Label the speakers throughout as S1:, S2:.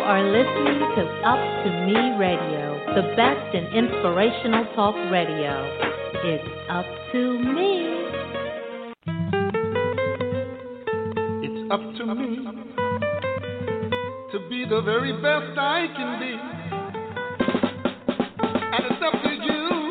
S1: are listening to Up to Me Radio, the best in inspirational talk radio. It's up to me.
S2: It's up to me to be the very best I can be. And it's up to you.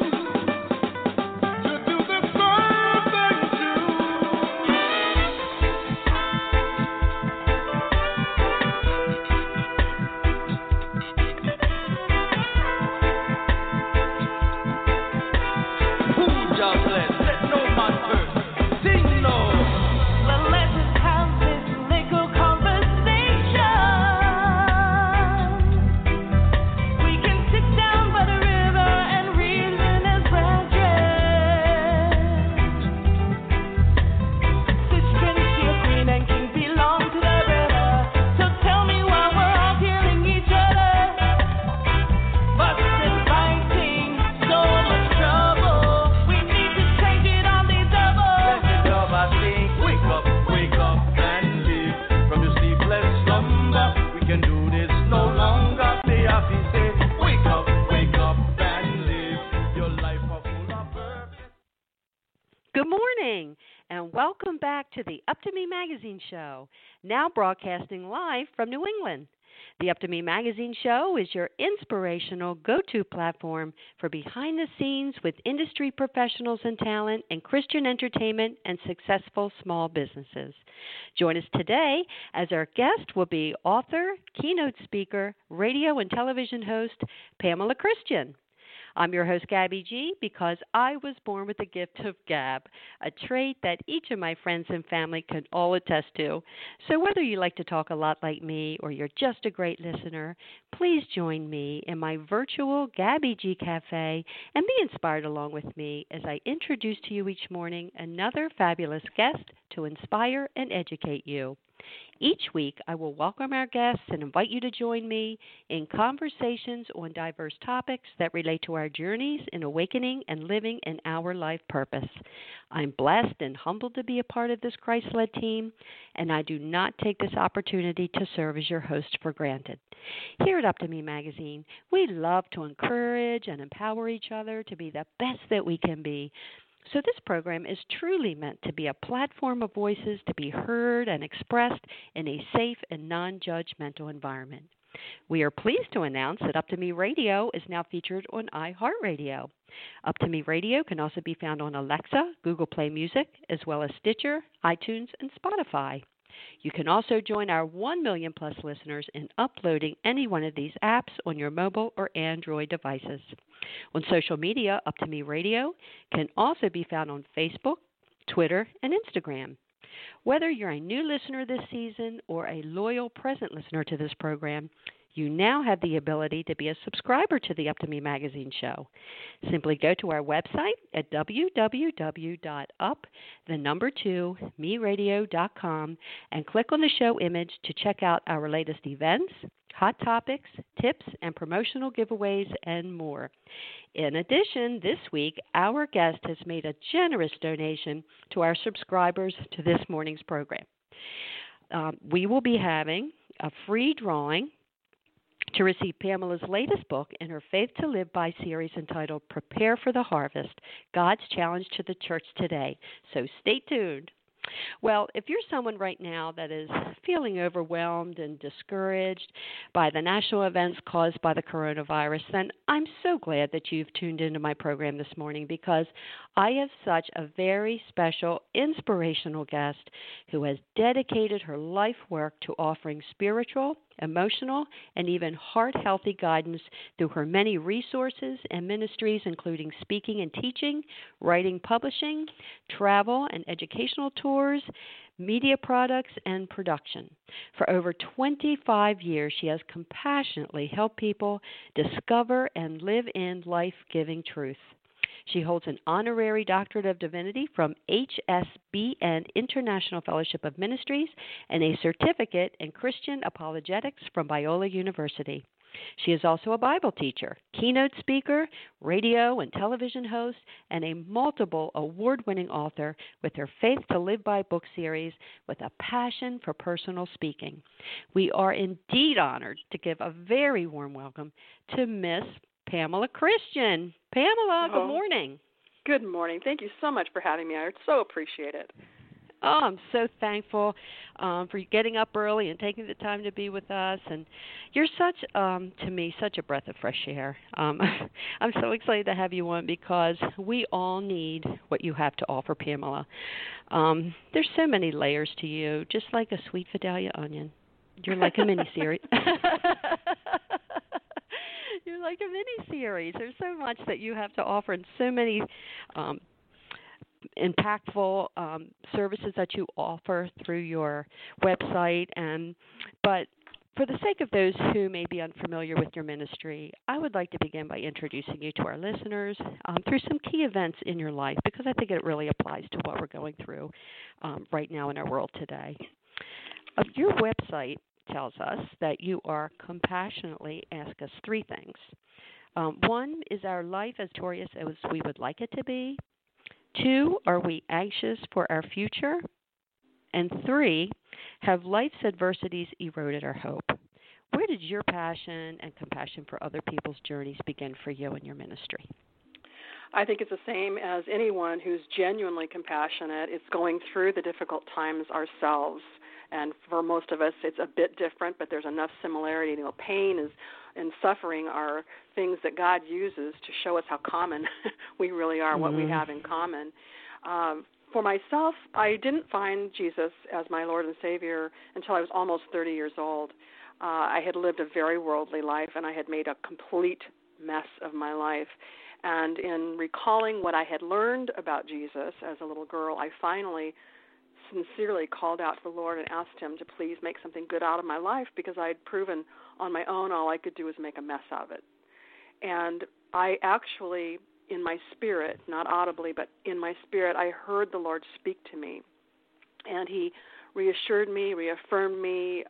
S3: Welcome back to the Up to Me Magazine Show, now broadcasting live from New England. The Up to Me Magazine Show is your inspirational go-to platform for behind the scenes with industry professionals and talent in Christian entertainment and successful small businesses. Join us today as our guest will be author, keynote speaker, radio and television host, Pamela Christian. I'm your host, Gabby G, because I was born with the gift of gab, a trait that each of my friends and family can all attest to. So whether you like to talk a lot like me or you're just a great listener, please join me in my virtual Gabby G Cafe and be inspired along with me as I introduce to you each morning another fabulous guest to inspire and educate you. Each week, I will welcome our guests and invite you to join me in conversations on diverse topics that relate to our journeys in awakening and living in our life purpose. I'm blessed and humbled to be a part of this Christ-led team, and I do not take this opportunity to serve as your host for granted. Here at Up to Me Magazine, we love to encourage and empower each other to be the best that we can be. So this program is truly meant to be a platform of voices to be heard and expressed in a safe and non-judgmental environment. We are pleased to announce that Up to Me Radio is now featured on iHeartRadio. Up to Me Radio can also be found on Alexa, Google Play Music, as well as Stitcher, iTunes, and Spotify. You can also join our 1 million plus listeners in uploading any one of these apps on your mobile or Android devices. On social media, Up to Me Radio can also be found on Facebook, Twitter, and Instagram. Whether you're a new listener this season or a loyal present listener to this program, you now have the ability to be a subscriber to the Up to Me Magazine Show. Simply go to our website at www.up2meradio.com and click on the show image to check out our latest events, hot topics, tips, and promotional giveaways, and more. In addition, this week, our guest has made a generous donation to our subscribers to this morning's program. We will be having a free drawing to receive Pamela's latest book in her Faith to Live By series entitled Prepare for the Harvest, God's Challenge to the Church Today. So stay tuned. Well, if you're someone right now that is feeling overwhelmed and discouraged by the national events caused by the coronavirus, then I'm so glad that you've tuned into my program this morning because I have such a very special, inspirational guest who has dedicated her life work to offering spiritual, emotional, and even heart-healthy guidance through her many resources and ministries, including speaking and teaching, writing, publishing, travel and educational tours, media products, and production. For over 25 years, she has compassionately helped people discover and live in life-giving truth. She holds an honorary doctorate of divinity from HSBN International Fellowship of Ministries and a certificate in Christian apologetics from Biola University. She is also a Bible teacher, keynote speaker, radio and television host, and a multiple award-winning author with her Faith to Live By book series with a passion for personal speaking. We are indeed honored to give a very warm welcome to Miss Pamela Christian. Pamela, good morning.
S4: Good morning. Thank you so much for having me. I so appreciate it.
S3: Oh, I'm so thankful for you getting up early and taking the time to be with us. And you're such, to me, such a breath of fresh air. I'm so excited to have you on because we all need what you have to offer, Pamela. There's so many layers to you, just like a sweet Vidalia onion. You're like a mini-series. You're like a mini-series. There's so much that you have to offer and so many impactful services that you offer through your website. But for the sake of those who may be unfamiliar with your ministry, I would like to begin by introducing you to our listeners through some key events in your life, because I think it really applies to what we're going through right now in our world today. Your website tells us that you are compassionately ask us three things. One, is our life as glorious as we would like it to be? 2, are we anxious for our future? And 3, have life's adversities eroded our hope? Where did your passion and compassion for other people's journeys begin for you in your ministry?
S4: I think it's the same as anyone who's genuinely compassionate. It's going through the difficult times ourselves. And for most of us, it's a bit different, but there's enough similarity. You know, pain and suffering are things that God uses to show us how common we really are, what we have in common. For myself, I didn't find Jesus as my Lord and Savior until I was almost 30 years old. I had lived a very worldly life, and I had made a complete mess of my life. And in recalling what I had learned about Jesus as a little girl, I finally sincerely called out to the Lord and asked him to please make something good out of my life, because I had proven on my own all I could do was make a mess of it. And I actually, in my spirit, not audibly, but in my spirit, I heard the Lord speak to me. And he reassured me, reaffirmed me.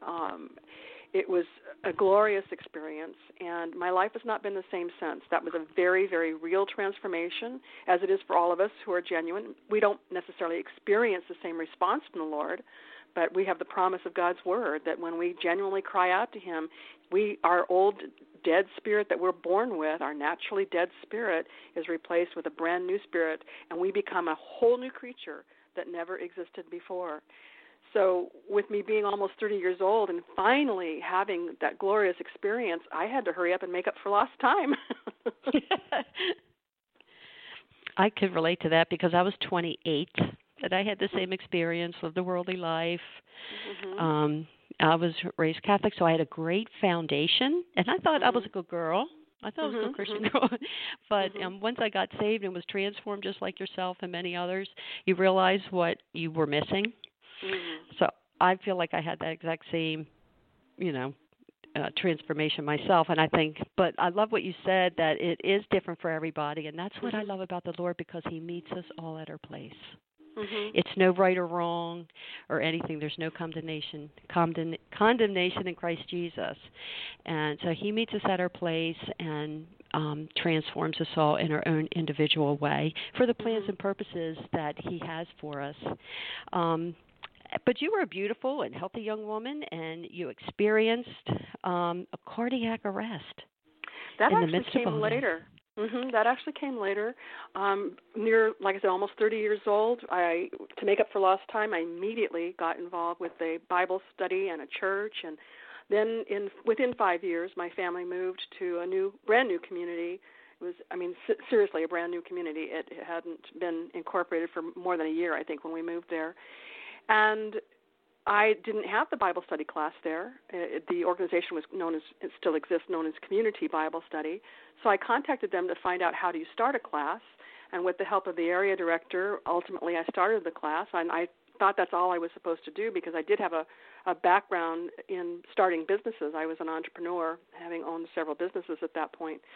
S4: It was a glorious experience, and my life has not been the same since. That was a very, very real transformation, as it is for all of us who are genuine. We don't necessarily experience the same response from the Lord, but we have the promise of God's word that when we genuinely cry out to him, our old dead spirit that we're born with, our naturally dead spirit, is replaced with a brand new spirit, and we become a whole new creature that never existed before. So with me being almost 30 years old and finally having that glorious experience, I had to hurry up and make up for lost time.
S3: I could relate to that because I was 28, and I had the same experience, lived a worldly life. I was raised Catholic, so I had a great foundation, and I thought I was a good girl. I thought I was a good Christian girl. But once I got saved and was transformed just like yourself and many others, you realize what you were missing. So I feel like I had that exact same, transformation myself. And but I love what you said, that it is different for everybody. And that's what I love about the Lord, because he meets us all at our place. It's no right or wrong or anything. There's no condemnation in Christ Jesus. And so he meets us at our place and transforms us all in our own individual way for the plans and purposes that he has for us. But you were a beautiful and healthy young woman, and you experienced a cardiac arrest.
S4: That actually came later. That actually came later. Near, like I said, almost 30 years old. To make up for lost time, I immediately got involved with a Bible study and a church, and then within 5 years, my family moved to a brand new community. It was, seriously, a brand new community. It hadn't been incorporated for more than a year, I think, when we moved there. And I didn't have the Bible study class there. The organization was it still exists, known as Community Bible Study. So I contacted them to find out how do you start a class. And with the help of the area director, ultimately I started the class. And I thought that's all I was supposed to do, because I did have a background in starting businesses. I was an entrepreneur, having owned several businesses at that point.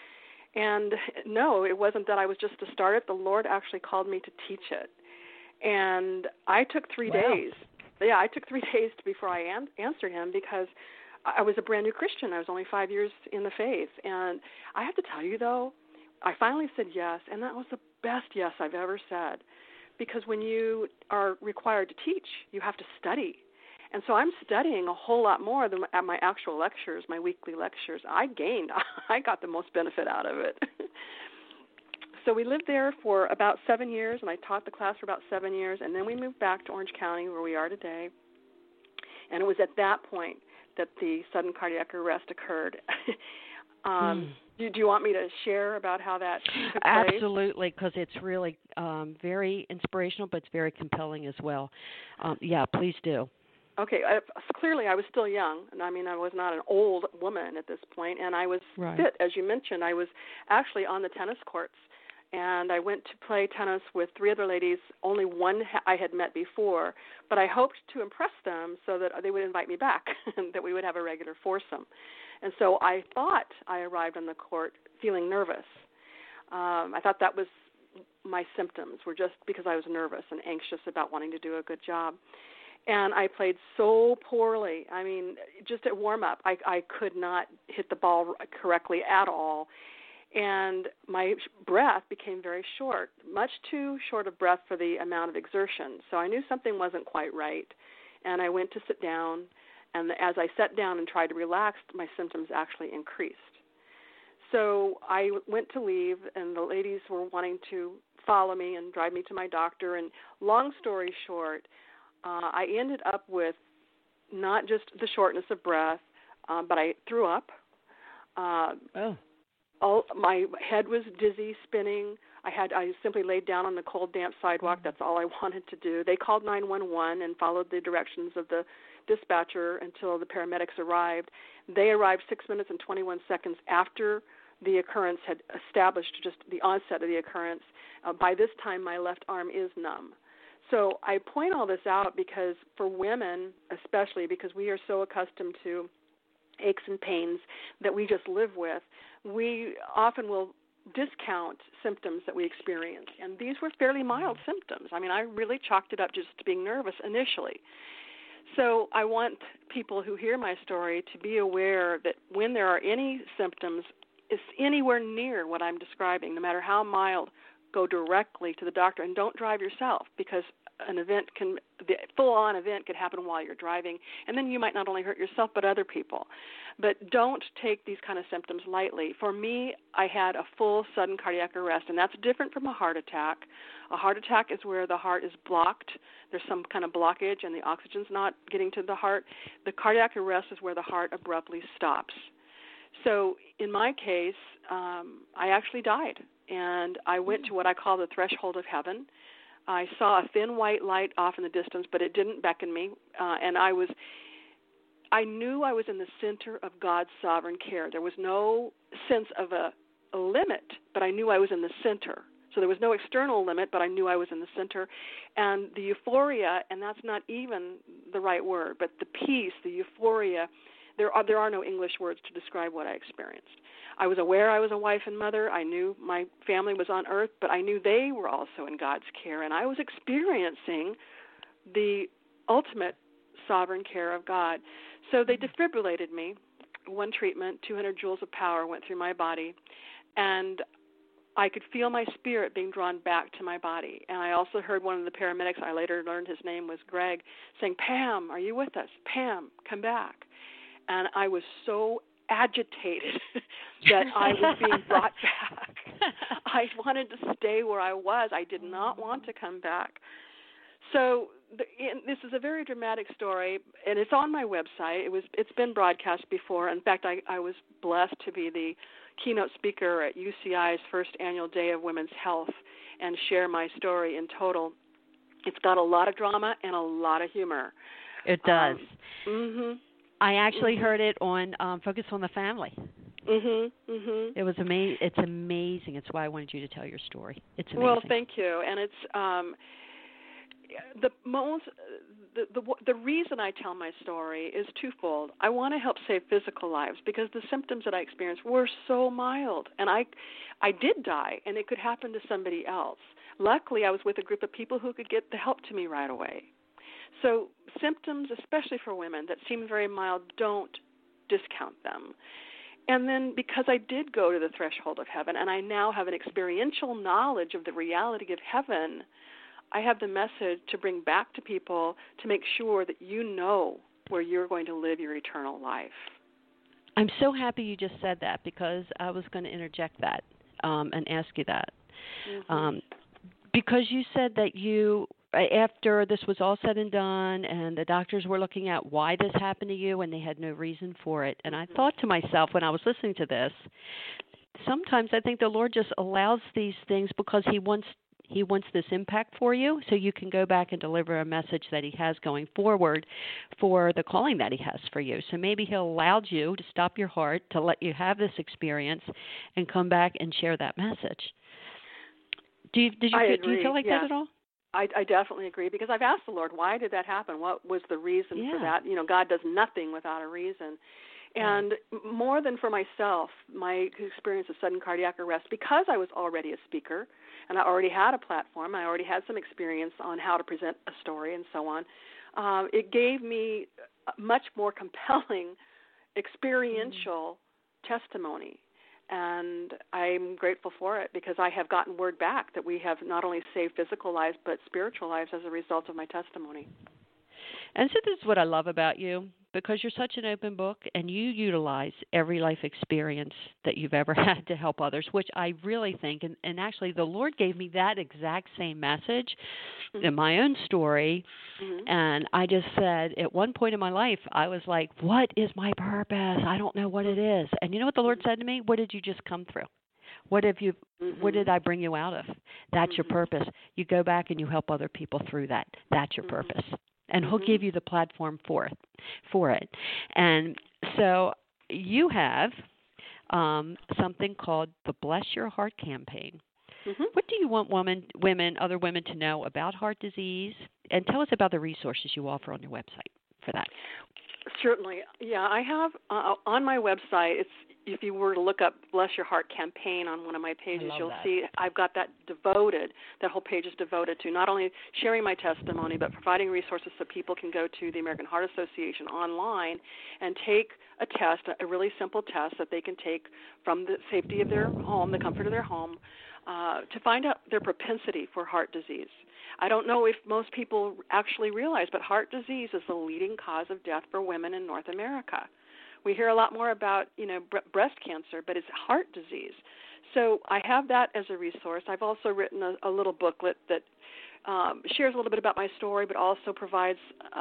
S4: And no, it wasn't that I was just to start it. The Lord actually called me to teach it. And I took 3 days. Yeah, I took 3 days before I answered him, because I was a brand new Christian. I was only 5 years in the faith. And I have to tell you, though, I finally said yes, and that was the best yes I've ever said. Because when you are required to teach, you have to study. And so I'm studying a whole lot more than at my actual lectures, my weekly lectures. I got the most benefit out of it. So we lived there for about 7 years, and I taught the class for about 7 years, and then we moved back to Orange County, where we are today. And it was at that point that the sudden cardiac arrest occurred. Do you want me to share about how that took place?
S3: Absolutely, because it's really very inspirational, but it's very compelling as well. Yeah, please do.
S4: Okay, clearly I was still young, and I mean I was not an old woman at this point, and I was fit, as you mentioned. I was actually on the tennis courts, and I went to play tennis with 3 other ladies, only one I had met before, but I hoped to impress them so that they would invite me back and that we would have a regular foursome. And so I thought I arrived on the court feeling nervous. I thought that was my symptoms, were just because I was nervous and anxious about wanting to do a good job. And I played so poorly. I mean, just at warm-up, I could not hit the ball correctly at all. And my breath became very short, much too short of breath for the amount of exertion. So I knew something wasn't quite right. And I went to sit down. And as I sat down and tried to relax, my symptoms actually increased. So I went to leave, and the ladies were wanting to follow me and drive me to my doctor. And long story short, I ended up with not just the shortness of breath, but I threw up. My head was dizzy, spinning. I simply laid down on the cold, damp sidewalk. That's all I wanted to do. They called 911 and followed the directions of the dispatcher until the paramedics arrived. They arrived 6 minutes and 21 seconds after the occurrence had established just the onset of the occurrence. By this time, my left arm is numb. So I point all this out because for women, especially because we are so accustomed to aches and pains that we just live with, we often will discount symptoms that we experience. And these were fairly mild symptoms. I mean, I really chalked it up just to being nervous initially. So I want people who hear my story to be aware that when there are any symptoms, it's anywhere near what I'm describing, no matter how mild, go directly to the doctor and don't drive yourself, because the full-on event could happen while you're driving, and then you might not only hurt yourself but other people. But don't take these kind of symptoms lightly. For me, I had a full sudden cardiac arrest, and that's different from a heart attack. A heart attack is where the heart is blocked. There's some kind of blockage, and the oxygen's not getting to the heart. The cardiac arrest is where the heart abruptly stops. So in my case, I actually died, and I went to what I call the threshold of heaven. I saw a thin white light off in the distance, but it didn't beckon me, and I knew I was in the center of God's sovereign care. There was no sense of a limit, but I knew I was in the center. So there was no external limit, but I knew I was in the center. And the euphoria, and that's not even the right word, but the peace, the euphoria, there are no English words to describe what I experienced. I was aware I was a wife and mother. I knew my family was on earth, but I knew they were also in God's care, and I was experiencing the ultimate sovereign care of God. So they defibrillated me. One treatment, 200 joules of power went through my body, and I could feel my spirit being drawn back to my body. And I also heard one of the paramedics, I later learned his name was Greg, saying, "Pam, are you with us? Pam, come back." And I was so agitated that I was being brought back. I wanted to stay where I was. I did not want to come back. So this is a very dramatic story, and it's on my website. It's been broadcast before. In fact, I was blessed to be the keynote speaker at UCI's first annual Day of Women's Health and share my story in total. It's got a lot of drama and a lot of humor.
S3: It does. I actually
S4: Mm-hmm.
S3: heard it on Focus on the Family. It was amazing. It's amazing. It's why I wanted you to tell your story. It's amazing.
S4: Well, thank you. And the reason I tell my story is twofold. I want to help save physical lives because the symptoms that I experienced were so mild, and I did die, and it could happen to somebody else. Luckily, I was with a group of people who could get the help to me right away. So symptoms, especially for women, that seem very mild, don't discount them. And then because I did go to the threshold of heaven, and I now have an experiential knowledge of the reality of heaven, I have the message to bring back to people to make sure that you know where you're going to live your eternal life.
S3: I'm so happy you just said that because I was going to interject that and ask you that. Mm-hmm. Because you said that you, after this was all said and done and the doctors were looking at why this happened to you and they had no reason for it, and I thought to myself when I was listening to this, sometimes I think the Lord just allows these things because He wants this impact for you so you can go back and deliver a message that He has going forward for the calling that He has for you. So maybe He allowed you to stop your heart, to let you have this experience and come back and share that message. Do you feel like that at all?
S4: I definitely agree because I've asked the Lord, why did that happen? What was the reason for that? God does nothing without a reason. And more than for myself, my experience of sudden cardiac arrest, because I was already a speaker and I already had a platform, I already had some experience on how to present a story and so on, it gave me a much more compelling experiential testimony. And I'm grateful for it because I have gotten word back that we have not only saved physical lives but spiritual lives as a result of my testimony.
S3: And so this is what I love about you, because you're such an open book and you utilize every life experience that you've ever had to help others, which I really think, and actually the Lord gave me that exact same message in my own story. And I just said, at one point in my life, I was like, what is my purpose? I don't know what it is. And you know what the Lord said to me? What did you just come through? What did I bring you out of? That's your purpose. You go back and you help other people through that. That's your purpose. And He'll give you the platform for it. And so you have something called the Bless Your Heart campaign. What do you want other women to know about heart disease? And tell us about the resources you offer on your website for that.
S4: Certainly. Yeah, I have on my website, if you were to look up Bless Your Heart campaign on one of my pages, you'll see I've got that whole page is devoted to not only sharing my testimony, but providing resources so people can go to the American Heart Association online and take a test, a really simple test that they can take from the safety of their home, the comfort of their home, to find out their propensity for heart disease. I don't know if most people actually realize, but heart disease is the leading cause of death for women in North America. We hear a lot more about, breast cancer, but it's heart disease. So I have that as a resource. I've also written a little booklet that shares a little bit about my story, but also provides,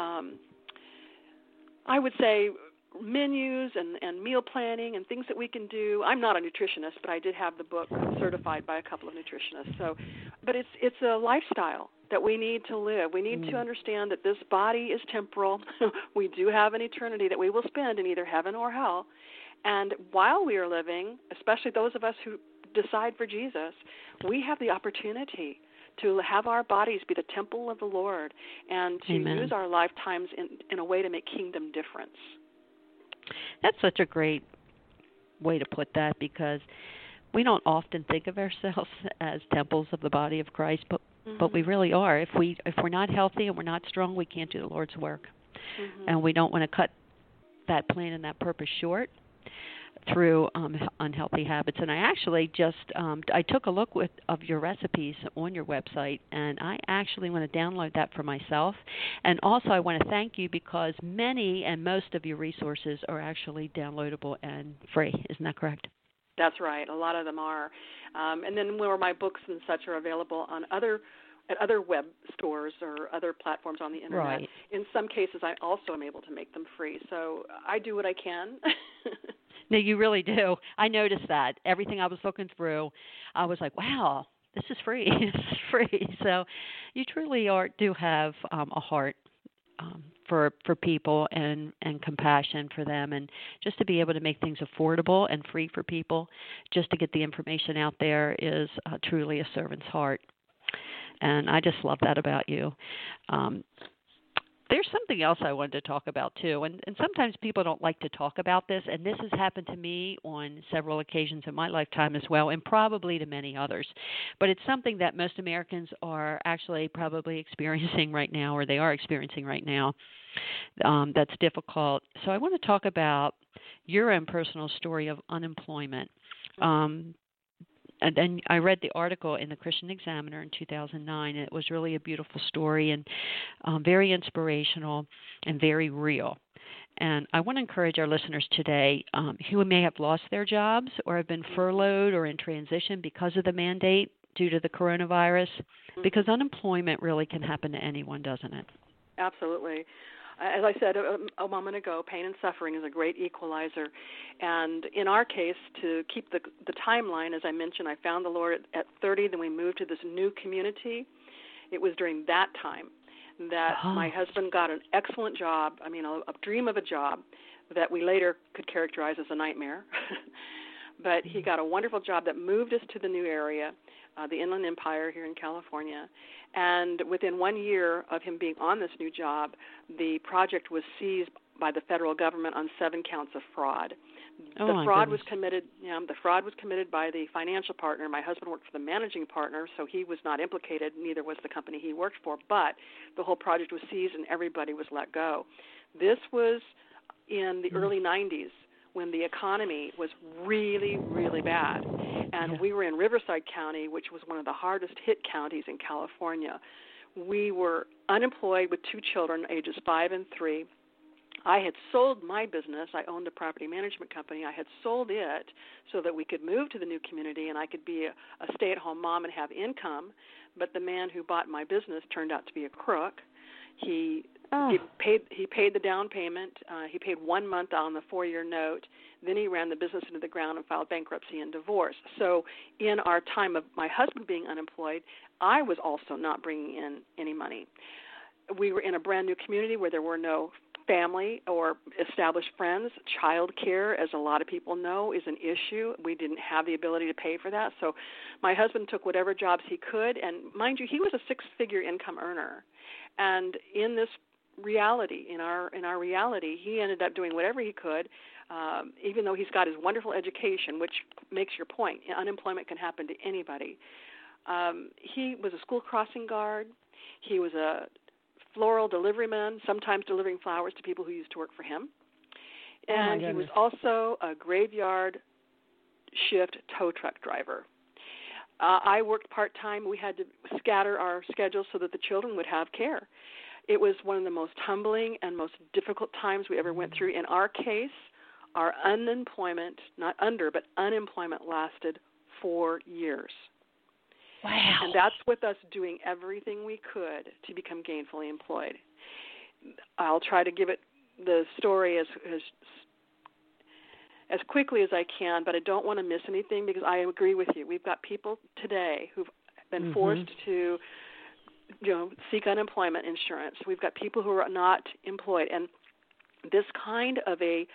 S4: I would say, menus and meal planning and things that we can do. I'm not a nutritionist, but I did have the book certified by a couple of nutritionists. But it's a lifestyle that we need to live. We need to understand that this body is temporal. We do have an eternity that we will spend in either heaven or hell. And while we are living, especially those of us who decide for Jesus, we have the opportunity to have our bodies be the temple of the Lord and to use our lifetimes in a way to make kingdom difference.
S3: That's such a great way to put that, because we don't often think of ourselves as temples of the body of Christ, but we really are. If we're not healthy and we're not strong, we can't do the Lord's work. And we don't want to cut that plan and that purpose short through unhealthy habits. And I actually just I took a look of your recipes on your website, and I actually want to download that for myself. And also I want to thank you because many and most of your resources are actually downloadable and free. Isn't that correct?
S4: That's right. A lot of them are. And then where my books and such are available on other web stores or other platforms on the internet.
S3: Right.
S4: In some cases, I also am able to make them free. So I do what I can.
S3: No, you really do. I noticed that. Everything I was looking through, I was like, wow, this is free. This is free. So you truly do have a heart for people and compassion for them, and just to be able to make things affordable and free for people, just to get the information out there is truly a servant's heart. And I just love that about you. There's something else I wanted to talk about, too, and sometimes people don't like to talk about this, and this has happened to me on several occasions in my lifetime as well, and probably to many others. But it's something that most Americans are actually probably experiencing right now, or they are experiencing right now, that's difficult. So I want to talk about your own personal story of unemployment. And then I read the article in the Christian Examiner in 2009, and it was really a beautiful story and very inspirational and very real. And I want to encourage our listeners today who may have lost their jobs or have been furloughed or in transition because of the mandate due to the coronavirus, because unemployment really can happen to anyone, doesn't it?
S4: Absolutely. As I said a moment ago, pain and suffering is a great equalizer. And in our case, to keep the timeline, as I mentioned, I found the Lord at 30, then we moved to this new community. It was during that time that my husband got an excellent job, a dream of a job that we later could characterize as a nightmare. But he got a wonderful job that moved us to the new area, the Inland Empire here in California. And within 1 year of him being on this new job, the project was seized by the federal government on 7 counts of fraud. The fraud was committed. The fraud was committed by the financial partner. My husband worked for the managing partner, so he was not implicated. Neither was the company he worked for. But the whole project was seized, and everybody was let go. This was in the early 90s when the economy was really, really bad. And we were in Riverside County, which was one of the hardest hit counties in California. We were unemployed with 2 children, ages 5 and 3. I had sold my business. I owned a property management company. I had sold it so that we could move to the new community and I could be a stay-at-home mom and have income. But the man who bought my business turned out to be a crook. He paid the down payment. He paid 1 month on the 4-year note. Then he ran the business into the ground and filed bankruptcy and divorce. So in our time of my husband being unemployed, I was also not bringing in any money. We were in a brand new community where there were no family or established friends. Child care, as a lot of people know, is an issue. We didn't have the ability to pay for that. So my husband took whatever jobs he could. And mind you, he was a 6-figure income earner. And in this reality, in our reality, he ended up doing whatever he could, even though he's got his wonderful education, which makes your point. Unemployment can happen to anybody. He was a school crossing guard. He was a floral deliveryman, sometimes delivering flowers to people who used to work for him. And he was also a graveyard shift tow truck driver. I worked part-time. We had to scatter our schedules so that the children would have care. It was one of the most humbling and most difficult times we ever went through. In our case, our unemployment, not under, but unemployment lasted 4 years.
S3: Wow.
S4: And that's with us doing everything we could to become gainfully employed. I'll try to give it the story as quickly as I can, but I don't want to miss anything because I agree with you. We've got people today who've been forced to seek unemployment insurance. We've got people who are not employed. And this kind of a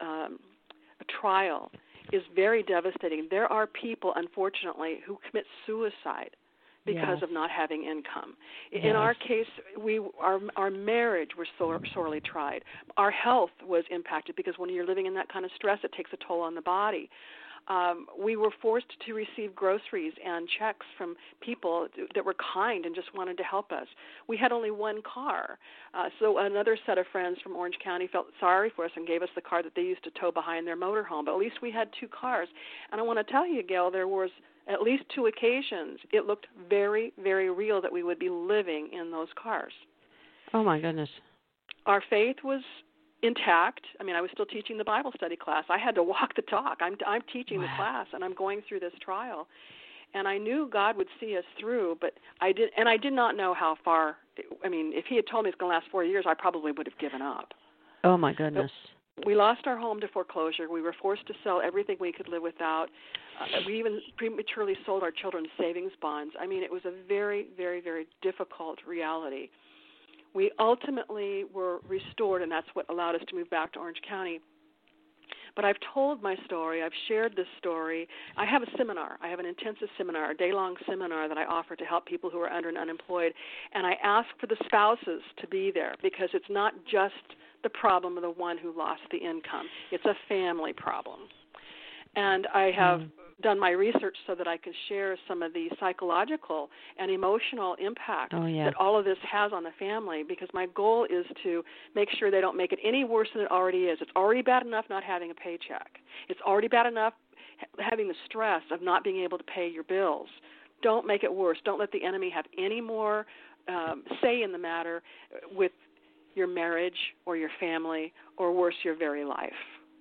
S4: trial is very devastating. There are people, unfortunately, who commit suicide because of not having income. In our case, our marriage was sorely tried. Our health was impacted because when you're living in that kind of stress, it takes a toll on the body. We were forced to receive groceries and checks from people that were kind and just wanted to help us. We had only 1 car. So another set of friends from Orange County felt sorry for us and gave us the car that they used to tow behind their motorhome. But at least we had 2 cars. And I want to tell you, Gail, there was at least 2 occasions it looked very, very real that we would be living in those cars.
S3: Oh, my goodness.
S4: Our faith was intact. I mean, I was still teaching the Bible study class. I had to walk the talk. I'm teaching the class, and I'm going through this trial. And I knew God would see us through, but I did not know how far. I mean, if he had told me it's going to last 4 years, I probably would have given up.
S3: Oh, my goodness.
S4: But we lost our home to foreclosure. We were forced to sell everything we could live without. We even prematurely sold our children's savings bonds. I mean, it was a very, very, very difficult reality. We ultimately were restored, and that's what allowed us to move back to Orange County. But I've told my story. I've shared this story. I have a seminar. I have an intensive seminar, a day-long seminar that I offer to help people who are under and unemployed. And I ask for the spouses to be there because it's not just the problem of the one who lost the income. It's a family problem. And I have done my research so that I can share some of the psychological and emotional impact that all of this has on the family, because my goal is to make sure they don't make it any worse than it already is. It's already bad enough not having a paycheck. It's already bad enough having the stress of not being able to pay your bills. Don't make it worse. Don't let the enemy have any more say in the matter with your marriage or your family, or worse, your very life.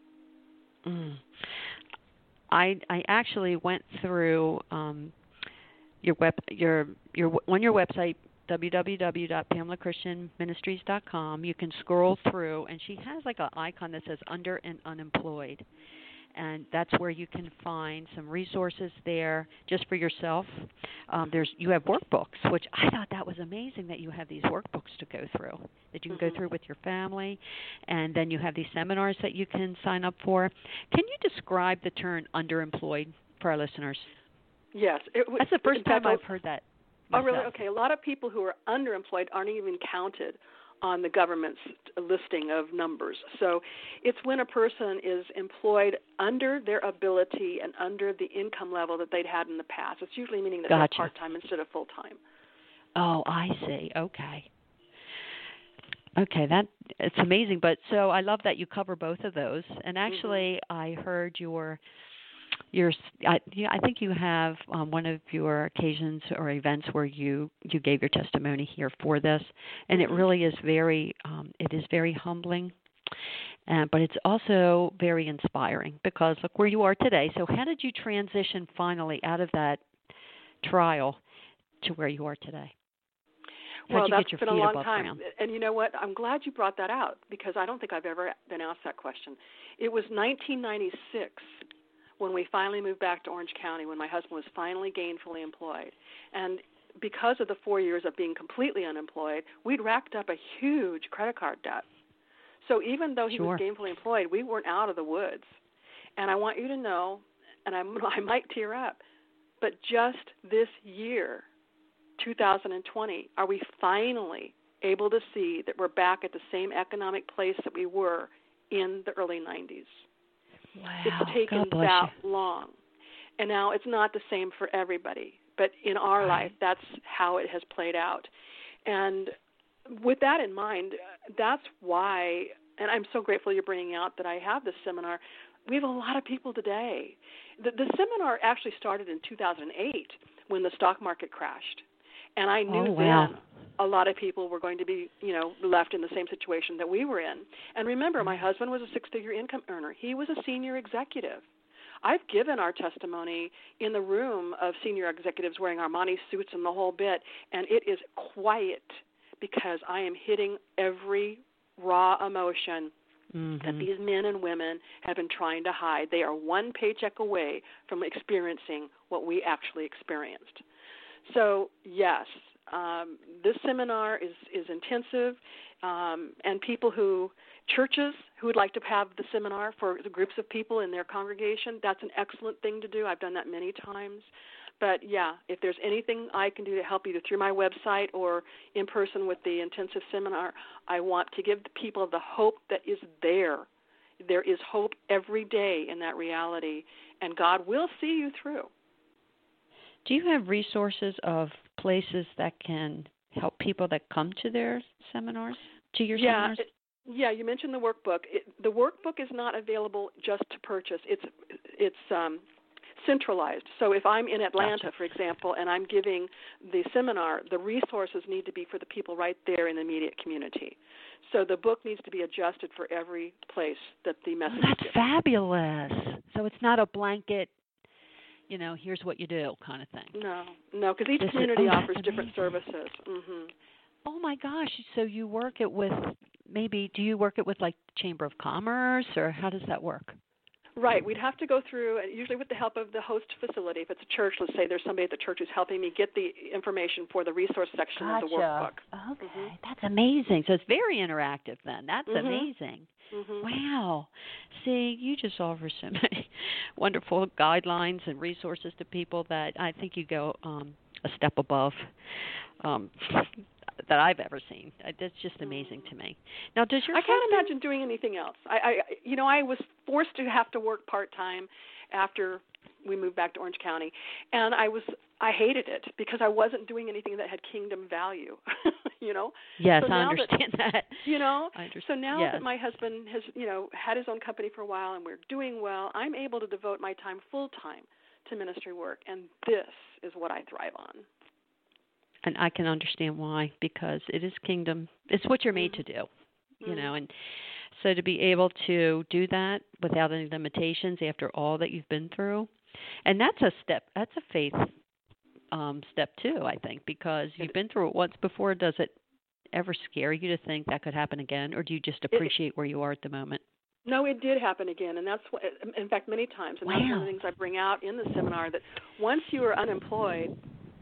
S3: I actually went through your website, www.PamelaChristianMinistries.com. You can scroll through, and she has like an icon that says Under and Unemployed, and that's where you can find some resources there just for yourself. You have workbooks, which I thought that was amazing that you have these workbooks to go through, that you can go through with your family, and then you have these seminars that you can sign up for. Can you describe the term underemployed for our listeners?
S4: Yes.
S3: That's the first time I've heard that myself.
S4: Oh, really? Okay. A lot of people who are underemployed aren't even counted on the government's listing of numbers. So it's when a person is employed under their ability and under the income level that they'd had in the past. It's usually meaning that they're part-time instead of full-time. Oh,
S3: I see. Okay, it's amazing. But so I love that you cover both of those. And actually, I heard I think you have one of your occasions or events where you gave your testimony here for this, and it really is very humbling, but it's also very inspiring, because look where you are today. So how did you transition finally out of that trial to where you are today?
S4: Well, that's been a long time. And you know what? I'm glad you brought that out, because I don't think I've ever been asked that question. It was 1996 when we finally moved back to Orange County, when my husband was finally gainfully employed. And because of the 4 years of being completely unemployed, we'd racked up a huge credit card debt. So even though he was gainfully employed, we weren't out of the woods. And I want you to know, and I might tear up, but just this year, 2020, are we finally able to see that we're back at the same economic place that we were in the early 90s.
S3: Wow.
S4: It's taken that long. And now it's not the same for everybody, but in our life, that's how it has played out. And with that in mind, that's why, and I'm so grateful you're bringing out that I have this seminar. We have a lot of people today. The seminar actually started in 2008 when the stock market crashed. And I knew then a lot of people were going to be, left in the same situation that we were in. And remember, my husband was a six-figure income earner. He was a senior executive. I've given our testimony in the room of senior executives wearing Armani suits and the whole bit, and it is quiet because I am hitting every raw emotion that these men and women have been trying to hide. They are one paycheck away from experiencing what we actually experienced. So, yes, this seminar is intensive, and churches who would like to have the seminar for the groups of people in their congregation, that's an excellent thing to do. I've done that many times. But, yeah, if there's anything I can do to help either through my website or in person with the intensive seminar, I want to give the people the hope that is there. There is hope every day in that reality, and God will see you through.
S3: Do you have resources of places that can help people that come to their seminars, to your seminars?
S4: Yeah, you mentioned the workbook. The workbook is not available just to purchase. It's centralized. So if I'm in Atlanta, for example, and I'm giving the seminar, the resources need to be for the people right there in the immediate community. So the book needs to be adjusted for every place that the message is given.
S3: That's fabulous. So it's not a blanket, here's what you do kind of thing.
S4: No, because each community offers different services.
S3: Oh, my gosh. So you work it with do you work it with like Chamber of Commerce, or how does that work?
S4: Right. We'd have to go through, usually with the help of the host facility. If it's a church, let's say there's somebody at the church who's helping me get the information for the resource section of the workbook.
S3: Okay. That's amazing. So it's very interactive then. That's amazing. Wow. See, you just offer so many wonderful guidelines and resources to people that I think you go a step above um, that I've ever seen. That's just amazing to me. Now, does your
S4: I can't imagine doing anything else. I was forced to have to work part-time after we moved back to Orange County, and I hated it because I wasn't doing anything that had kingdom value.
S3: Yes,
S4: so
S3: I understand that.
S4: I understand. So now
S3: yes.
S4: that my husband has had his own company for a while and we're doing well, I'm able to devote my time full time to ministry work, and this is what I thrive on.
S3: And I can understand why, because it is kingdom. It's what you're made to do, and so to be able to do that without any limitations after all that you've been through, and that's a faith step too, I think, because you've been through it once before. Does it ever scare you to think that could happen again, or do you just appreciate where you are at the moment?
S4: No, it did happen again, and that's what, in fact, many times, and that's one of the things I bring out in the seminar, that once you are unemployed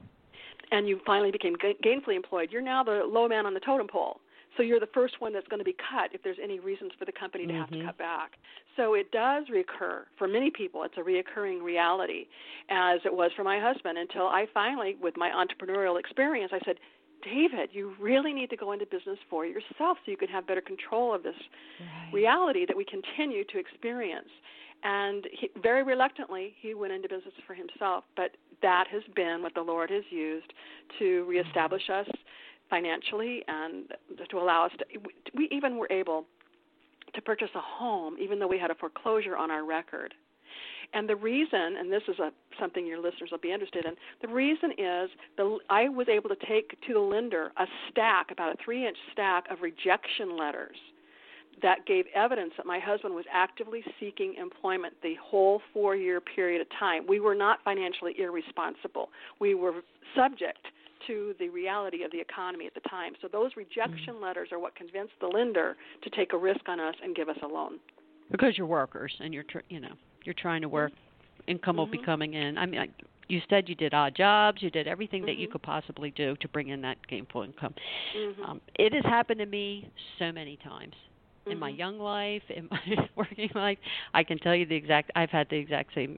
S4: and you finally became gainfully employed, you're now the low man on the totem pole. So you're the first one that's going to be cut if there's any reasons for the company to have to cut back. So it does reoccur. For many people, it's a reoccurring reality, as it was for my husband, until I finally, with my entrepreneurial experience, I said, David, you really need to go into business for yourself so you can have better control of this reality that we continue to experience. And very reluctantly, he went into business for himself. But that has been what the Lord has used to reestablish us financially and to allow us to – we even were able to purchase a home even though we had a foreclosure on our record. And the reason, and this is something your listeners will be interested in, the reason is I was able to take to the lender a stack, about a 3-inch stack of rejection letters that gave evidence that my husband was actively seeking employment the whole 4-year period of time. We were not financially irresponsible. We were subject to the reality of the economy at the time. So those rejection letters are what convinced the lender to take a risk on us and give us a loan.
S3: Because you're workers and you're trying to work, income will be coming in. I mean, you said you did odd jobs, you did everything that you could possibly do to bring in that gainful income. It has happened to me so many times. In my young life, in my working life, I can tell you I've had the exact same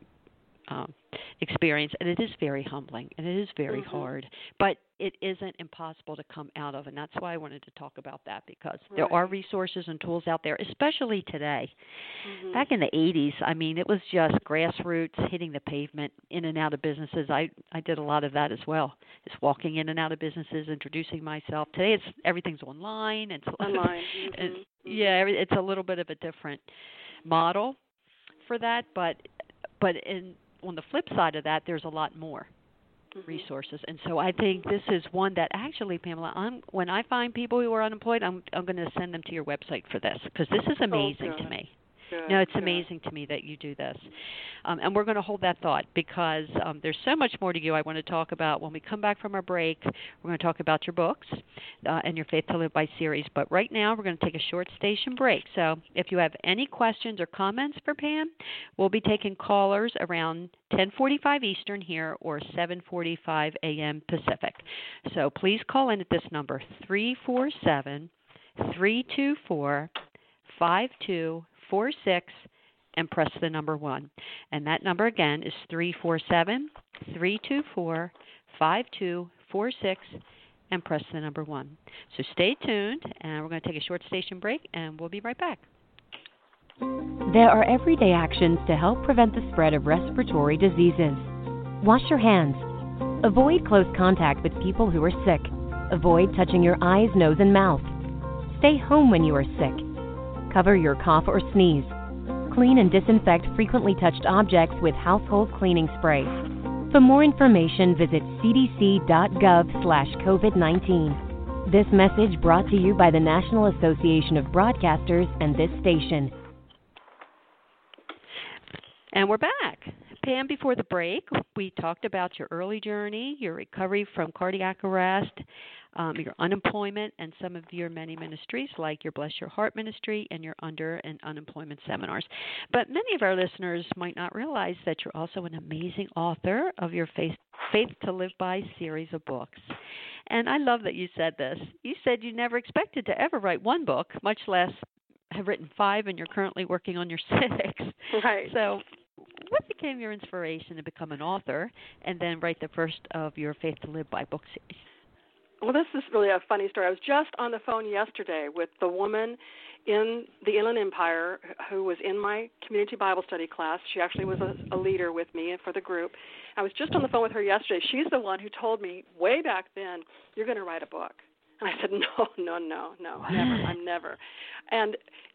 S3: experience, and it is very humbling, and it is very hard, but it isn't impossible to come out of, and that's why I wanted to talk about that, because there are resources and tools out there, especially today. Back in the 80s, I mean, it was just grassroots, hitting the pavement, in and out of businesses. I did a lot of that as well, just walking in and out of businesses, introducing myself. Today, everything's online. It's online. It's a little bit of a different model for that, but on the flip side of that, there's a lot more resources. And so I think this is one that actually, Pamela, when I find people who are unemployed, I'm going to send them to your website for this, because this is amazing to me. It's amazing to me that you do this. And we're going to hold that thought, because there's so much more to you I want to talk about. When we come back from our break, we're going to talk about your books and your Faith to Live By series. But right now, we're going to take a short station break. So if you have any questions or comments for Pam, we'll be taking callers around 10:45 Eastern here or 7:45 a.m. Pacific. So please call in at this number, 347-324-5246, and press the number 1. And that number again is 347-324-5246, and press the number 1. So stay tuned, and we're going to take a short station break, and we'll be right back.
S5: There are everyday actions to help prevent the spread of respiratory diseases. Wash your hands. Avoid close contact with people who are sick. Avoid touching your eyes, nose, and mouth. Stay home when you are sick. Cover your cough or sneeze. Clean and disinfect frequently touched objects with household cleaning spray. For more information, visit cdc.gov/COVID-19. This message brought to you by the National Association of Broadcasters and this station.
S3: And we're back. Pam, before the break, we talked about your early journey, your recovery from cardiac arrest, your unemployment, and some of your many ministries, like your Bless Your Heart ministry and your under and unemployment seminars. But many of our listeners might not realize that you're also an amazing author of your Faith to Live By series of books. And I love that you said this. You said you never expected to ever write one book, much less have written 5, and you're currently working on your 6th.
S4: Right.
S3: So what became your inspiration to become an author and then write the first of your Faith to Live by book series?
S4: Well, this is really a funny story. I was just on the phone yesterday with the woman in the Inland Empire who was in my community Bible study class. She actually was a leader with me for the group. I was just on the phone with her yesterday. She's the one who told me way back then, you're going to write a book. And I said, no, never. I'm never. And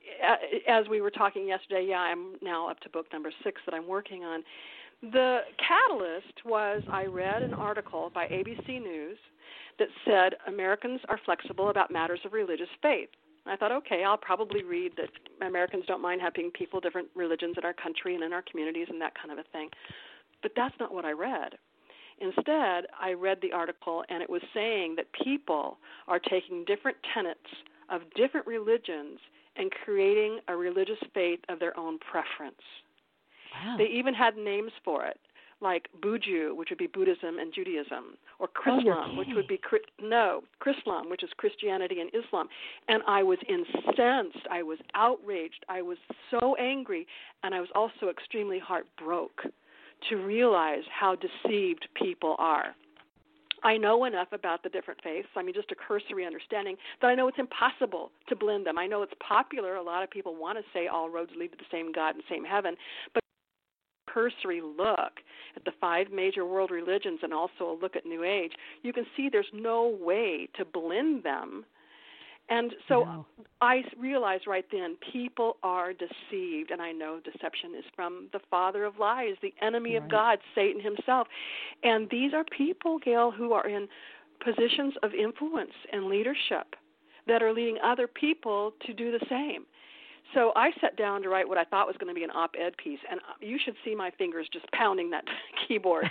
S4: as we were talking yesterday, I'm now up to book number 6 that I'm working on. The catalyst was I read an article by ABC News that said Americans are flexible about matters of religious faith. I thought, okay, I'll probably read that Americans don't mind having people different religions in our country and in our communities and that kind of a thing. But that's not what I read. Instead, I read the article, and it was saying that people are taking different tenets of different religions and creating a religious faith of their own preference.
S3: Wow.
S4: They even had names for it, like Buju, which would be Buddhism and Judaism, or Chrislam, which would be Chrislam, which is Christianity and Islam. And I was incensed. I was outraged. I was so angry, and I was also extremely heartbroken to realize how deceived people are. I know enough about the different faiths, just a cursory understanding, that I know it's impossible to blend them. I know it's popular. A lot of people want to say all roads lead to the same God and same heaven, but cursory look at the 5 major world religions and also a look at New Age, you can see there's no way to blend them. And so I realized right then people are deceived, and I know deception is from the father of lies, the enemy of God, Satan himself. And these are people, Gail, who are in positions of influence and leadership that are leading other people to do the same. So I sat down to write what I thought was going to be an op-ed piece, and you should see my fingers just pounding that keyboard.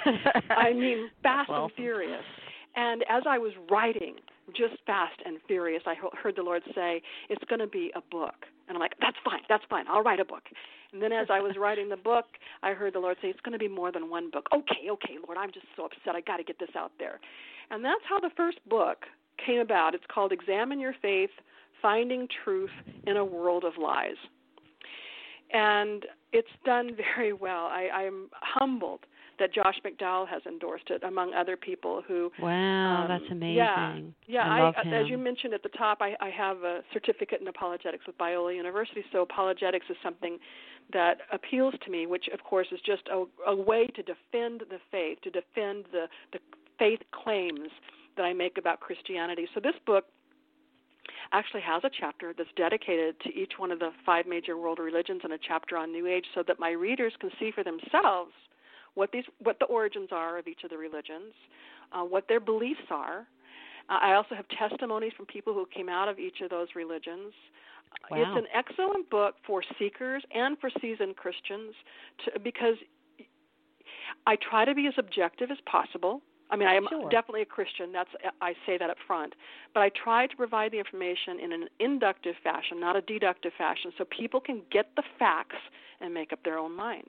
S4: Fast and furious. And as I was writing, just fast and furious, I heard the Lord say, it's going to be a book. And I'm like, that's fine, I'll write a book. And then as I was writing the book, I heard the Lord say, it's going to be more than one book. Okay, Lord, I'm just so upset. I got to get this out there. And that's how the first book came about. It's called Examine Your Faith, Finding Truth in a World of Lies. And it's done very well. I'm humbled that Josh McDowell has endorsed it, among other people who...
S3: Wow, that's amazing.
S4: Yeah.
S3: I love him.
S4: As you mentioned at the top, I have a certificate in apologetics with Biola University, so apologetics is something that appeals to me, which, of course, is just a way to defend the faith, to defend the faith claims that I make about Christianity. So this book actually has a chapter that's dedicated to each one of the 5 major world religions and a chapter on New Age so that my readers can see for themselves what the origins are of each of the religions, what their beliefs are. I also have testimonies from people who came out of each of those religions.
S3: Wow.
S4: It's an excellent book for seekers and for seasoned Christians because I try to be as objective as possible. I am definitely a Christian. I say that up front. But I try to provide the information in an inductive fashion, not a deductive fashion, so people can get the facts and make up their own mind.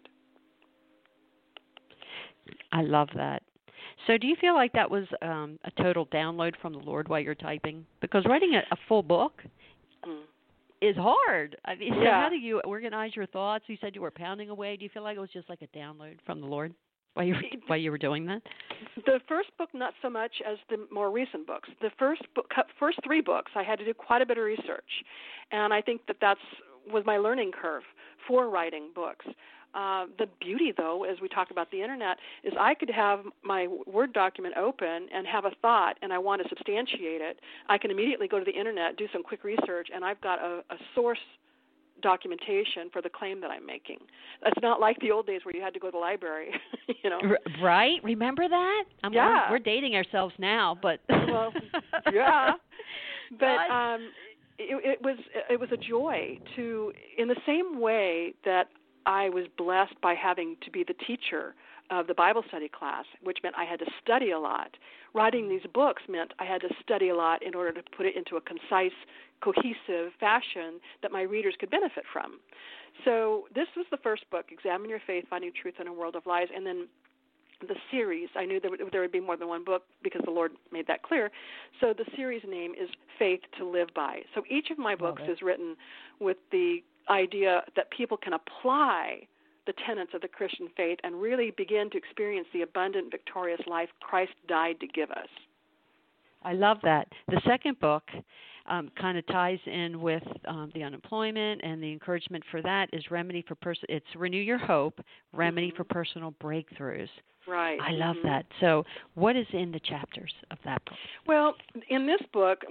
S3: I love that. So do you feel like that was a total download from the Lord while you're typing? Because writing a full book is hard. So how do you organize your thoughts? You said you were pounding away. Do you feel like it was just like a download from the Lord while you were doing that?
S4: The first book, not so much as the more recent books. The first 3 books, I had to do quite a bit of research. And I think that was my learning curve for writing books. The beauty, though, as we talk about the Internet, is I could have my Word document open and have a thought, and I want to substantiate it. I can immediately go to the Internet, do some quick research, and I've got a source documentation for the claim that I'm making. It's not like the old days where you had to go to the library,
S3: Right? Remember that? We're dating ourselves now, but...
S4: Well, yeah. But it was a joy to, in the same way that I was blessed by having to be the teacher of the Bible study class, which meant I had to study a lot. Writing these books meant I had to study a lot in order to put it into a concise, cohesive fashion that my readers could benefit from. So this was the first book, Examine Your Faith, Finding Truth in a World of Lies, and then the series, I knew there would be more than one book because the Lord made that clear. So the series name is Faith to Live By. So each of my books is written with the idea that people can apply the tenets of the Christian faith and really begin to experience the abundant, victorious life Christ died to give us.
S3: I love that. The second book kind of ties in with the unemployment, and the encouragement for that is it's Renew Your Hope, Remedy for Personal Breakthroughs.
S4: Right.
S3: I love that. So what is in the chapters of that book?
S4: Well, in this book,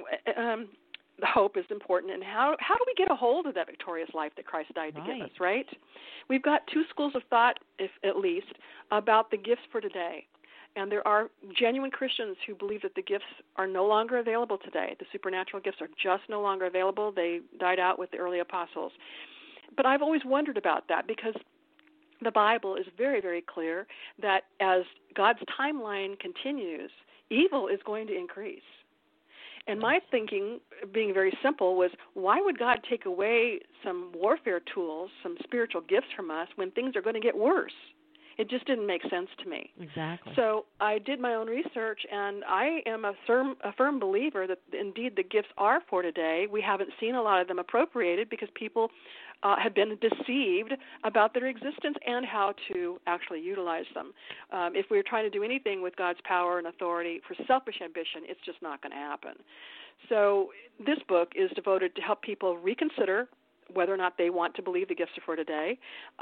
S4: the hope is important, and how do we get a hold of that victorious life that Christ died to give us, right? We've got two schools of thought, if at least, about the gifts for today. And there are genuine Christians who believe that the gifts are no longer available today. The supernatural gifts are just no longer available. They died out with the early apostles. But I've always wondered about that because the Bible is very, very clear that as God's timeline continues, evil is going to increase. And my thinking, being very simple, was why would God take away some warfare tools, some spiritual gifts from us when things are going to get worse? It just didn't make sense to me.
S3: Exactly.
S4: So I did my own research, and I am a firm believer that indeed the gifts are for today. We haven't seen a lot of them appropriated because people have been deceived about their existence and how to actually utilize them. If we're trying to do anything with God's power and authority for selfish ambition, it's just not going to happen. So this book is devoted to help people reconsider whether or not they want to believe the gifts are for today,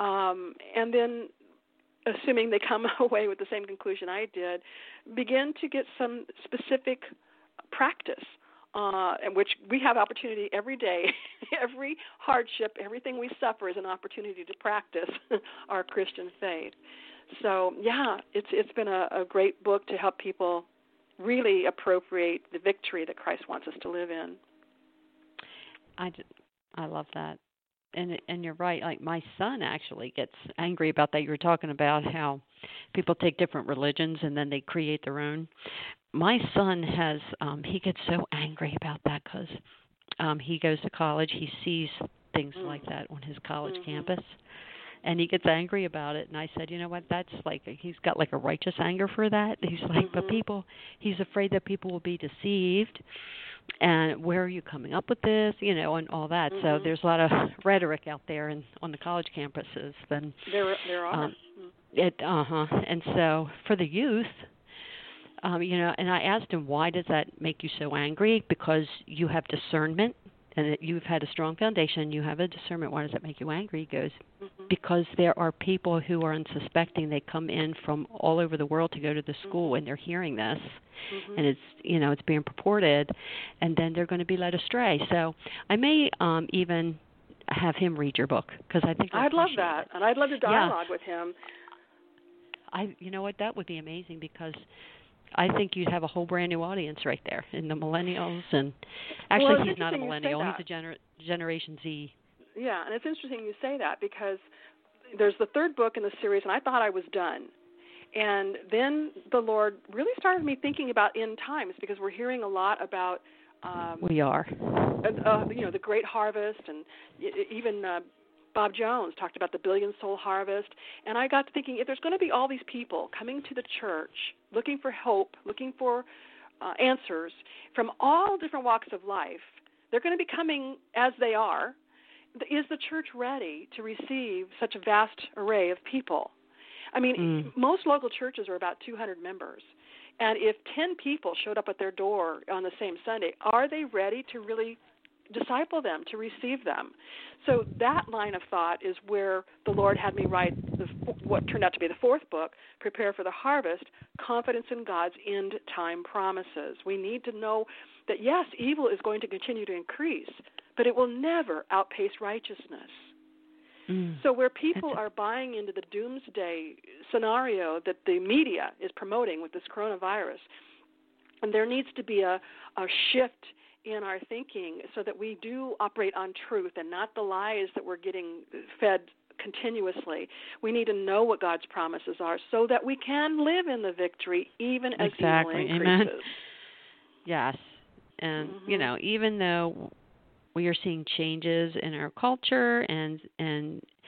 S4: and then assuming they come away with the same conclusion I did, begin to get some specific practice, in which we have opportunity every day. Every hardship, everything we suffer is an opportunity to practice our Christian faith. So, yeah, it's been a great book to help people really appropriate the victory that Christ wants us to live in.
S3: I love that. And you're right. Like my son actually gets angry about that. You were talking about how people take different religions and then they create their own. My son has he gets so angry about that because he goes to college. He sees things like that on his college campus, and he gets angry about it. And I said, you know what? That's like he's got like a righteous anger for that. He's like, but he's afraid that people will be deceived. And where are you coming up with this, and all that. So there's a lot of rhetoric out there on the college campuses. Then
S4: there are.
S3: And so for the youth, and I asked him, why does that make you so angry? Because you have discernment, and you've had a strong foundation. You have a discernment. Why does that make you angry? He goes, because there are people who are unsuspecting. They come in from all over the world to go to the school, and they're hearing this, and it's it's being purported, and then they're going to be led astray. So I may even have him read your book because I think
S4: I'd love that, and I'd love to dialogue with him.
S3: You know what, that would be amazing because I think you'd have a whole brand new audience right there in the millennials, and actually he's not a millennial; he's a Generation Z.
S4: Yeah, and it's interesting you say that because there's the third book in the series, and I thought I was done. And then the Lord really started me thinking about end times because we're hearing a lot about
S3: we are.
S4: The great harvest, and even Bob Jones talked about the billion-soul harvest. And I got to thinking, if there's going to be all these people coming to the church looking for hope, looking for answers from all different walks of life, they're going to be coming as they are. Is the church ready to receive such a vast array of people? I mean, most local churches are about 200 members. And if 10 people showed up at their door on the same Sunday, are they ready to really disciple them, to receive them? So that line of thought is where the Lord had me write what turned out to be the fourth book, Prepare for the Harvest, Confidence in God's End Time Promises. We need to know that, yes, evil is going to continue to increase, but it will never outpace righteousness. So where people are buying into the doomsday scenario that the media is promoting with this coronavirus, and there needs to be a shift in our thinking so that we do operate on truth and not the lies that we're getting fed continuously. We need to know what God's promises are so that we can live in the victory even as evil increases.
S3: Amen. Yes. And, even though we are seeing changes in our culture, and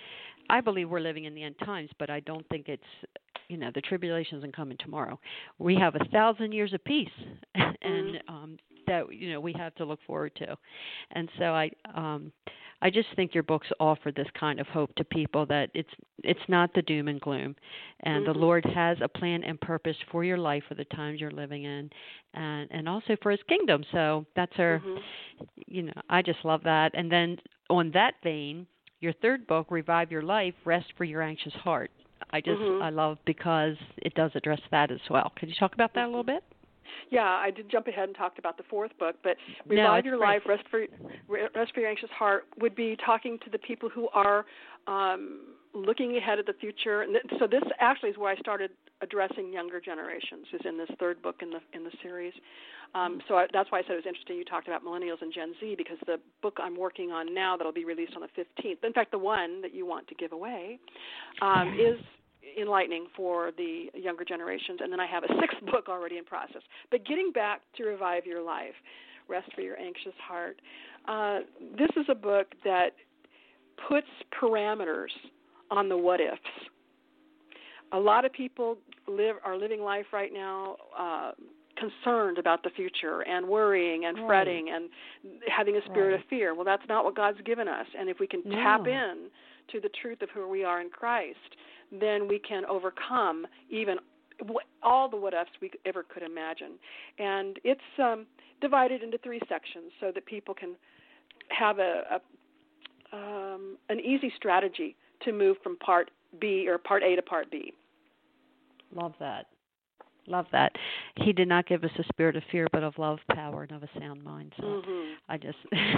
S3: I believe we're living in the end times, but I don't think it's, the tribulation isn't coming tomorrow. We have 1,000 years of peace, and that we have to look forward to. And so I just think your books offer this kind of hope to people that it's not the doom and gloom, and the Lord has a plan and purpose for your life, for the times you're living in, and also for His kingdom. So that's our, I just love that. And then on that vein, your third book, Revive Your Life, Rest for Your Anxious Heart. I love because it does address that as well. Could you talk about that a little bit?
S4: Yeah, I did jump ahead and talked about the fourth book, but Revive Your Life, Rest for Your Anxious Heart would be talking to the people who are looking ahead at the future. And so this actually is where I started addressing younger generations, is in this third book in the series. That's why I said it was interesting you talked about millennials and Gen Z, because the book I'm working on now that will be released on the 15th, in fact, the one that you want to give away, is enlightening for the younger generations. And then I have a sixth book already in process. But getting back to Revive Your Life, Rest for Your Anxious Heart, this is a book that puts parameters on the what-ifs. A lot of people are living life right now concerned about the future and worrying and fretting and having a spirit of fear. Well, that's not what God's given us. And if we can tap in to the truth of who we are in Christ, then we can overcome even all the what-ifs we ever could imagine. And it's divided into 3 sections so that people can have an easy strategy to move from part B or part A to part B.
S3: Love that. Love that. He did not give us a spirit of fear, but of love, power, and of a sound mind. So I just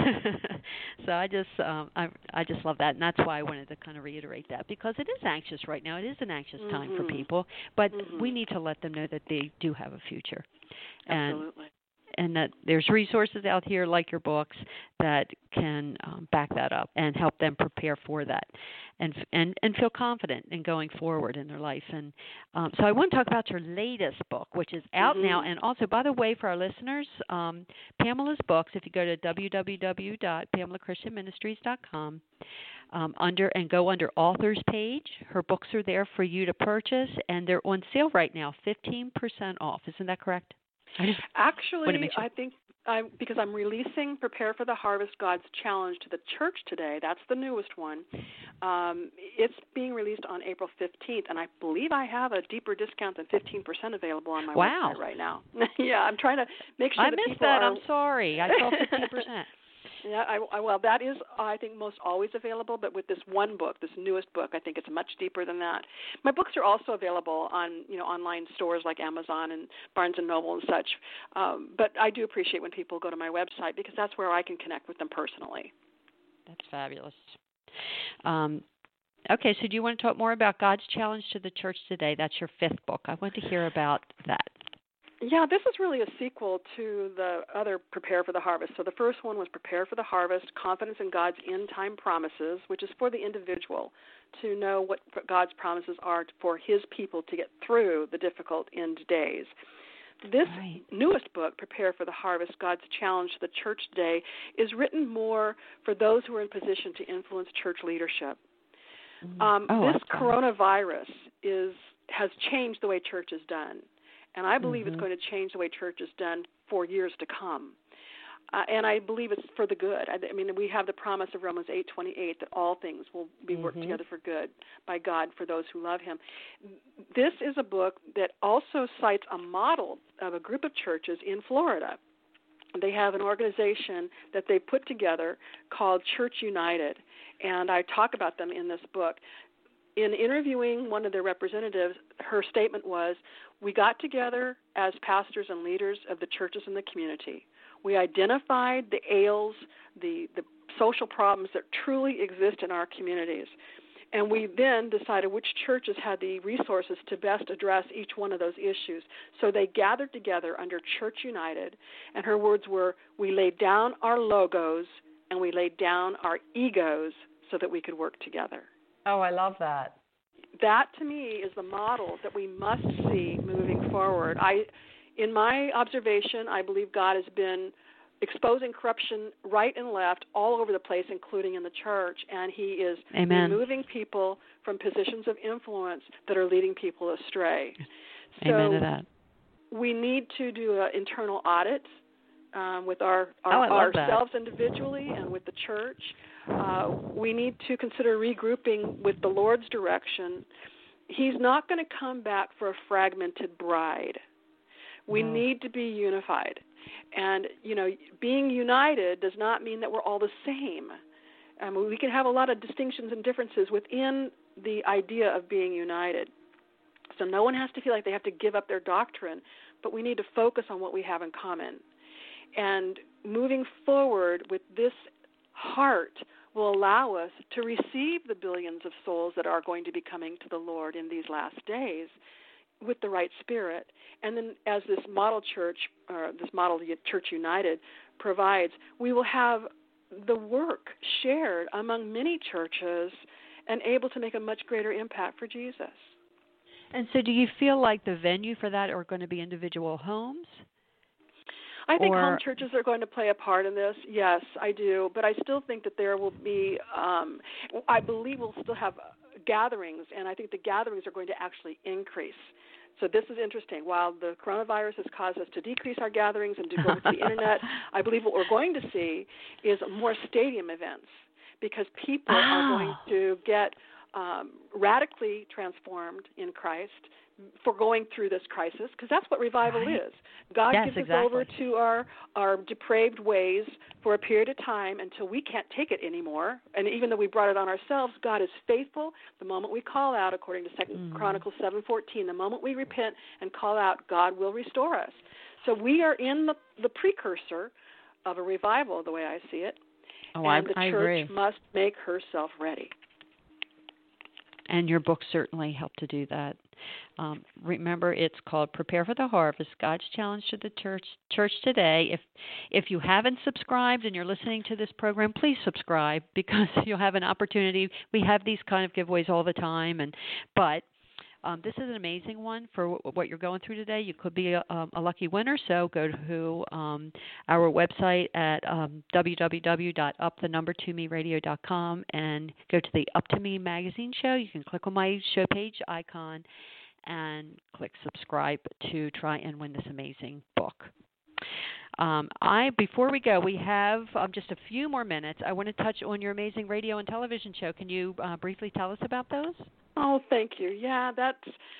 S3: love that, and that's why I wanted to kind of reiterate that, because it is anxious right now. It is an anxious time for people, but we need to let them know that they do have a future.
S4: Absolutely.
S3: And that there's resources out here like your books that can back that up and help them prepare for that and feel confident in going forward in their life. And so I want to talk about your latest book, which is out now. And also, by the way, for our listeners, Pamela's books, if you go to www.PamelaChristianMinistries.com, go under authors page, her books are there for you to purchase, and they're on sale right now, 15% off. Isn't that correct?
S4: Actually, I think because I'm releasing Prepare for the Harvest, God's Challenge to the Church today. That's the newest one. It's being released on April 15th, and I believe I have a deeper discount than 15% available on my website right now. Yeah, I'm trying to make sure that people are...
S3: I'm sorry. I saw 15%.
S4: Yeah, well, that is, I think, most always available, but with this one book, this newest book, I think it's much deeper than that. My books are also available on, online stores like Amazon and Barnes & Noble and such, but I do appreciate when people go to my website because that's where I can connect with them personally.
S3: That's fabulous. Okay, so do you want to talk more about God's Challenge to the Church today? That's your 5th book. I want to hear about that.
S4: Yeah, this is really a sequel to the other Prepare for the Harvest. So the first one was Prepare for the Harvest, Confidence in God's End-Time Promises, which is for the individual to know what God's promises are for His people to get through the difficult end days. This newest book, Prepare for the Harvest, God's Challenge to the Church Today, is written more for those who are in position to influence church leadership. This coronavirus has changed the way church is done. And I believe it's going to change the way church is done for years to come. And I believe it's for the good. I mean, we have the promise of Romans 8:28 that all things will be worked together for good by God for those who love Him. This is a book that also cites a model of a group of churches in Florida. They have an organization that they put together called Church United, and I talk about them in this book. In interviewing one of their representatives, her statement was, we got together as pastors and leaders of the churches in the community. We identified the ails, the social problems that truly exist in our communities. And we then decided which churches had the resources to best address each one of those issues. So they gathered together under Church United, and her words were, we laid down our logos and we laid down our egos so that we could work together.
S3: Oh, I love that.
S4: That, to me, is the model that we must see moving forward. In my observation, I believe God has been exposing corruption right and left all over the place, including in the church, and he is
S3: Amen.
S4: removing people from positions of influence that are leading people astray.
S3: Amen to
S4: So
S3: that.
S4: we need to do an internal audit with
S3: I love that.
S4: ourselves individually and with the church. We need to consider regrouping with the Lord's direction. He's not going to come back for a fragmented bride. We need to be unified. And, being united does not mean that we're all the same. We can have a lot of distinctions and differences within the idea of being united. So no one has to feel like they have to give up their doctrine, but we need to focus on what we have in common. And moving forward with this heart will allow us to receive the billions of souls that are going to be coming to the Lord in these last days with the right spirit. And then as this model church, or this model Church United provides, we will have the work shared among many churches and able to make a much greater impact for Jesus.
S3: And so do you feel like the venue for that are going to be individual homes?
S4: I think home churches are going to play a part in this. Yes, I do. But I still think that there will be, I believe we'll still have gatherings, and I think the gatherings are going to actually increase. So this is interesting. While the coronavirus has caused us to decrease our gatherings and to go with the Internet, I believe what we're going to see is more stadium events because people are going to get radically transformed in Christ for going through this crisis, because that's what revival is. God gives us over to our depraved ways for a period of time until we can't take it anymore. And even though we brought it on ourselves, God is faithful. The moment we call out, according to 2 Chronicles 7:14, the moment we repent and call out, God will restore us. So we are in the precursor of a revival, the way I see it. And the church must make herself ready.
S3: And your book certainly helped to do that. Remember, it's called Prepare for the Harvest, God's Challenge to the Church Today. If you haven't subscribed and you're listening to this program, please subscribe because you'll have an opportunity. We have these kind of giveaways all the time, but this is an amazing one for what you're going through today. You could be a lucky winner, so go to our website at www.up2meradio.com and go to the Up to Me magazine show. You can click on my show page icon and click subscribe to try and win this amazing book. Before we go, we have just a few more minutes. I want to touch on your amazing radio and television show. Can you briefly tell us about those?
S4: Oh, thank you. Yeah, that's,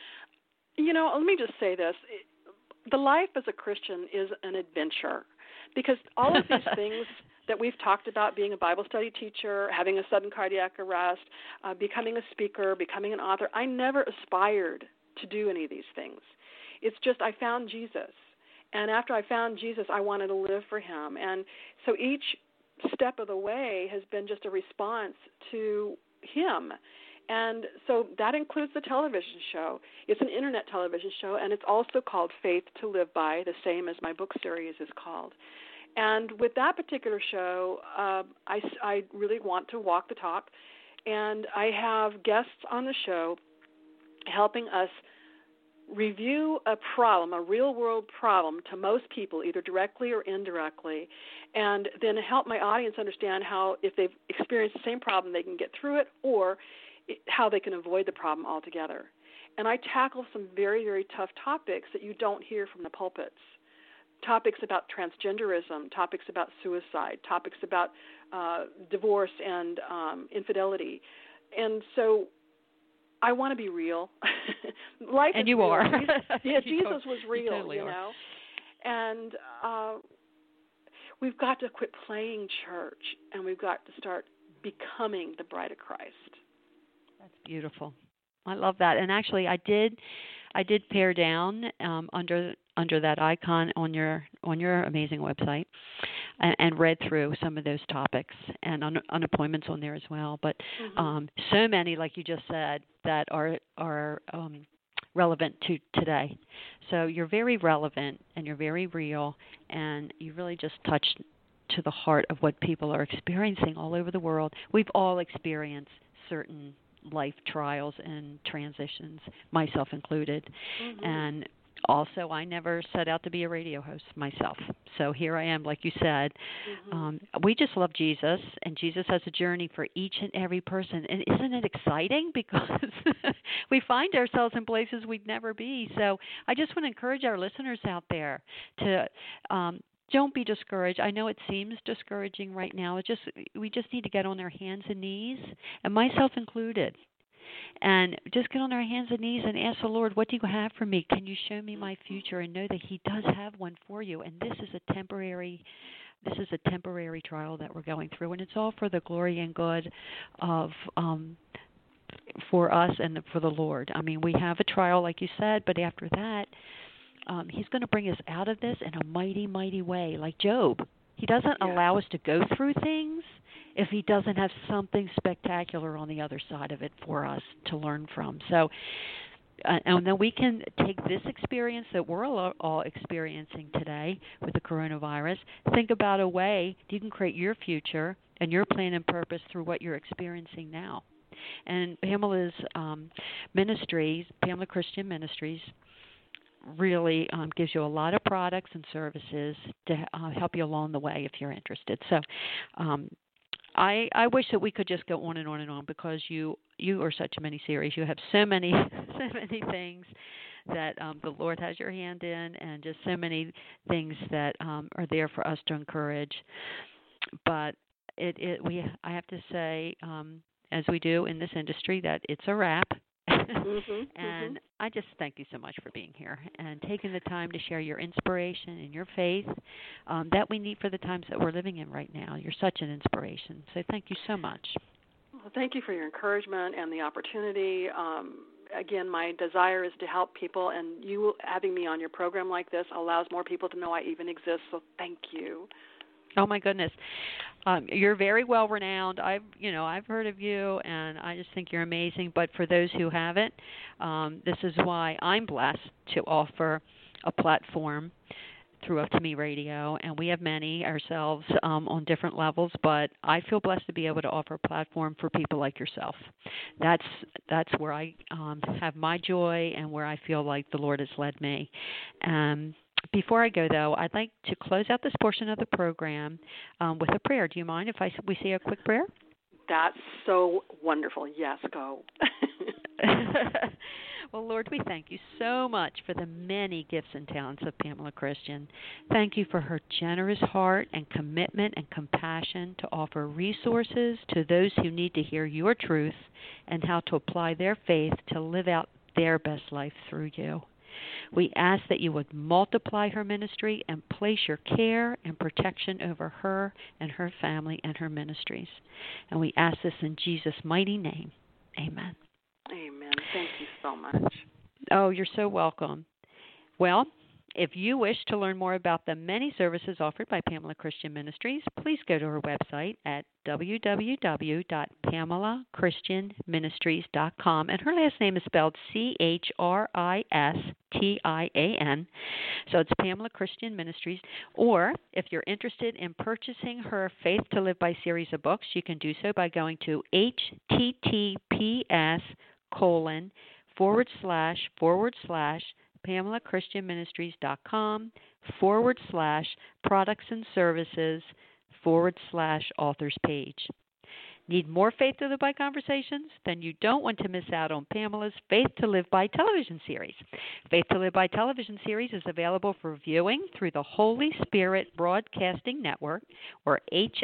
S4: let me just say this. The life as a Christian is an adventure because all of these things that we've talked about, being a Bible study teacher, having a sudden cardiac arrest, becoming a speaker, becoming an author, I never aspired to do any of these things. It's just I found Jesus. And after I found Jesus, I wanted to live for him. And so each step of the way has been just a response to him. And so that includes the television show. It's an internet television show, and it's also called Faith to Live By, the same as my book series is called. And with that particular show, I really want to walk the talk, and I have guests on the show helping us review a problem, a real-world problem to most people, either directly or indirectly, and then help my audience understand how, if they've experienced the same problem, they can get through it, or how they can avoid the problem altogether. And I tackle some very, very tough topics that you don't hear from the pulpits. Topics about transgenderism, topics about suicide, topics about divorce and infidelity. And so I want to be real. Life
S3: and
S4: is
S3: you
S4: real.
S3: are.
S4: Jesus was real,
S3: totally
S4: you know. And we've got to quit playing church, and we've got to start becoming the bride of Christ.
S3: That's beautiful. I love that. And actually, I did pare down under that icon on your amazing website, and read through some of those topics and unemployment's on there as well. But so many, like you just said, that are relevant to today. So you're very relevant and you're very real, and you really just touched to the heart of what people are experiencing all over the world. We've all experienced certain life trials and transitions, myself included. And also, I never set out to be a radio host myself. So here I am, like you said. We just love Jesus, and Jesus has a journey for each and every person. And isn't it exciting? Because we find ourselves in places we'd never be. So I just want to encourage our listeners out there to don't be discouraged. I know it seems discouraging right now. We just need to get on our hands and knees, and myself included. And just get on our hands and knees and ask the Lord, what do you have for me? Can you show me my future? And know that He does have one for you. And this is a temporary trial that we're going through, and it's all for the glory and good of for us and for the Lord. I mean, we have a trial, like you said, but after that, He's going to bring us out of this in a mighty, mighty way, like Job. He doesn't allow us to go through things if He doesn't have something spectacular on the other side of it for us to learn from. So, and then we can take this experience that we're all experiencing today with the coronavirus, think about a way you can create your future and your plan and purpose through what you're experiencing now. And Pamela's ministries, Pamela Christian Ministries, really gives you a lot of products and services to help you along the way if you're interested. So I wish that we could just go on and on and on, because you are such a many series. You have so many things that the Lord has your hand in, and just so many things that are there for us to encourage. But I have to say, as we do in this industry, that it's a wrap. And I just thank you so much for being here and taking the time to share your inspiration and your faith that we need for the times that we're living in right now. You're such an inspiration. So thank you so much.
S4: Well, thank you for your encouragement and the opportunity. Again, my desire is to help people, and you having me on your program like this allows more people to know I even exist, so thank you.
S3: Oh my goodness, you're very well renowned. I've heard of you, and I just think you're amazing. But for those who haven't, this is why I'm blessed to offer a platform through Up to Me Radio, and we have many ourselves on different levels. But I feel blessed to be able to offer a platform for people like yourself. That's where I have my joy, and where I feel like the Lord has led me. Before I go, though, I'd like to close out this portion of the program with a prayer. Do you mind if we say a quick prayer?
S4: That's so wonderful. Yes, go.
S3: Well, Lord, we thank you so much for the many gifts and talents of Pamela Christian. Thank you for her generous heart and commitment and compassion to offer resources to those who need to hear your truth and how to apply their faith to live out their best life through you. We ask that you would multiply her ministry and place your care and protection over her and her family and her ministries. And we ask this in Jesus' mighty name. Amen.
S4: Amen. Thank you so much.
S3: Oh, you're so welcome. Well, if you wish to learn more about the many services offered by Pamela Christian Ministries, please go to her website at www.PamelaChristianMinistries.com. And her last name is spelled Christian. So it's Pamela Christian Ministries. Or if you're interested in purchasing her Faith to Live By series of books, you can do so by going to https://PamelaChristianMinistries.com/products and services/authors page. Need more Faith to Live By conversations? Then you don't want to miss out on Pamela's Faith to Live By television series. Faith to Live By television series is available for viewing through the Holy Spirit Broadcasting Network, or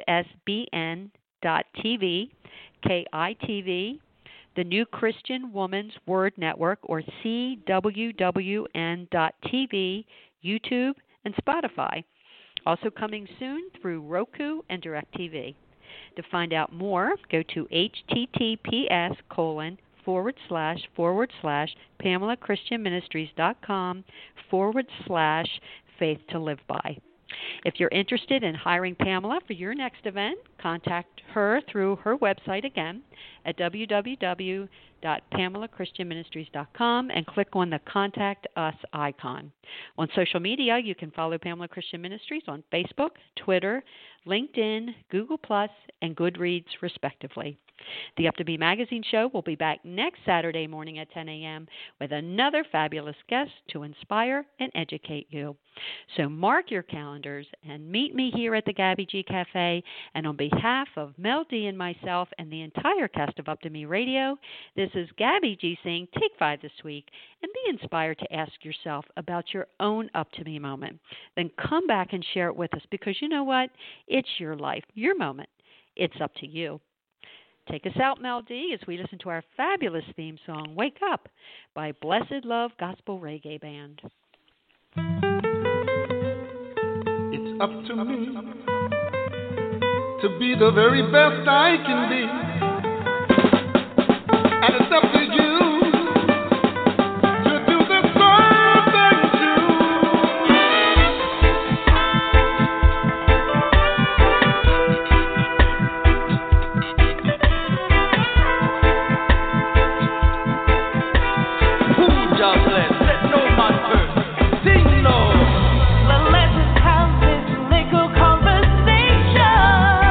S3: HSBN.TV, KITV, the New Christian Woman's Word Network, or CWWN.TV, YouTube, and Spotify. Also coming soon through Roku and DirecTV. To find out more, go to https://PamelaChristianMinistries.com/faith to live by. If you're interested in hiring Pamela for your next event, contact her through her website again at www.PamelaChristianMinistries.com and click on the Contact Us icon. On social media, you can follow Pamela Christian Ministries on Facebook, Twitter, LinkedIn, Google+, and Goodreads, respectively. The Up to Me Magazine Show will be back next Saturday morning at 10 a.m. with another fabulous guest to inspire and educate you. So mark your calendars and meet me here at the Gabby G Cafe. And on behalf of Mel D and myself and the entire cast of Up to Me Radio, this is Gabby G saying take 5 this week and be inspired to ask yourself about your own Up to Me moment. Then come back and share it with us because you know what? It's your life, your moment. It's up to you. Take us out, Mel D, as we listen to our fabulous theme song, Wake Up, by Blessed Love Gospel Reggae Band.
S2: It's up to me to be the very best I can be. And it's up to you to do the same thing too.
S6: Who just let no man first sing no.
S7: Let's just have this little conversation.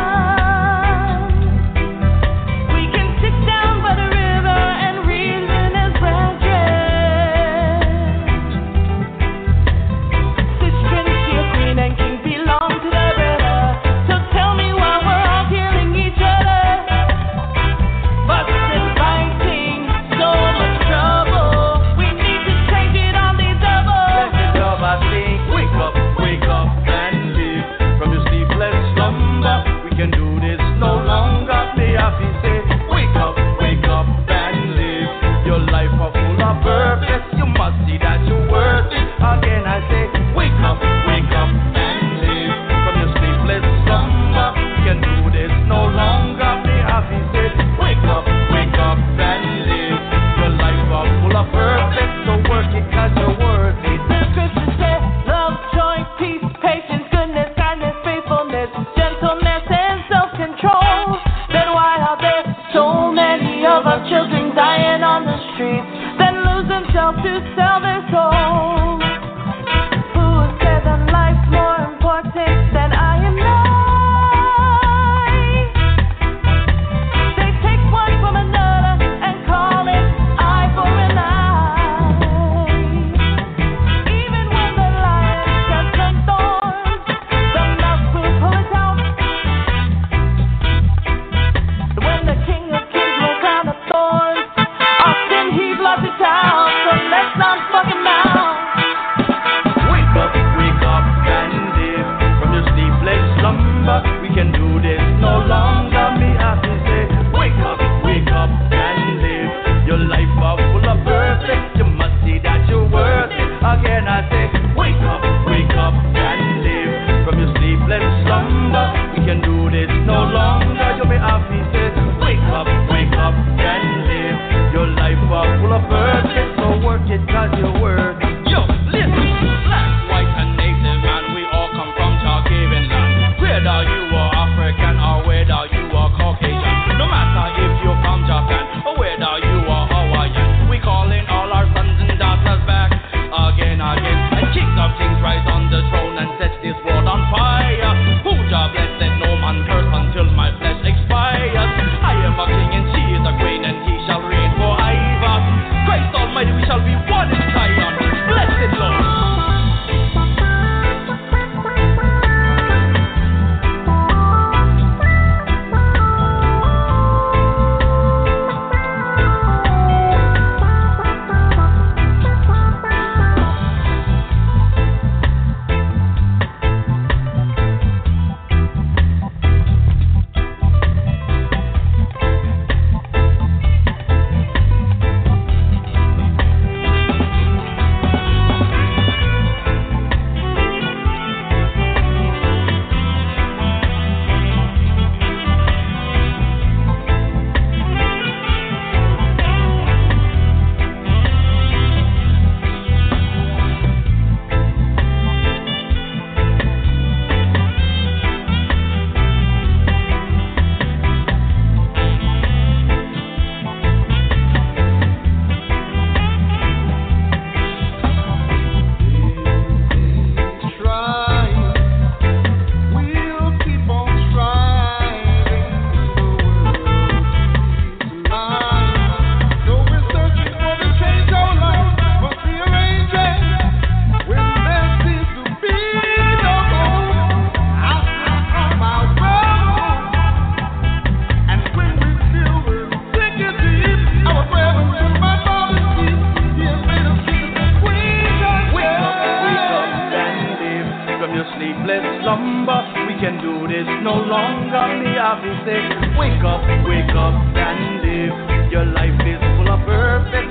S7: We can sit down by the river and reason as brethren. Sister and queen and king belong to the brother. So tell me why we're all killing each other. But inviting so much trouble. We need to change it on the double.
S6: Blessed love, I sing. Wake up and live from your sleepless slumber. We can do this no longer. May I be say, wake up and live. Your life are full of purpose. You must see that you're worth it. Again I say, wake up and live from your sleepless slumber. We can do this no longer. May I be say, wake up and live. Your life are full of purpose. So work it 'cause you're worth it.
S7: The scriptures say, love, joy, peace, patience, goodness, kindness, faithfulness, gentleness, and self-control. Then why are there so many of our children dying on the streets, then lose themselves to sell their souls? Who said that life's more important than I am They take one from another and call it eye for an eye. Even when the lion has some thorns, the mouse will pull it out. When the King of Kings will crown of thorns, often he bloods it out. So let's not fuck him out.
S6: can do this no longer. Me have to say, wake up and live. Your life is full of purpose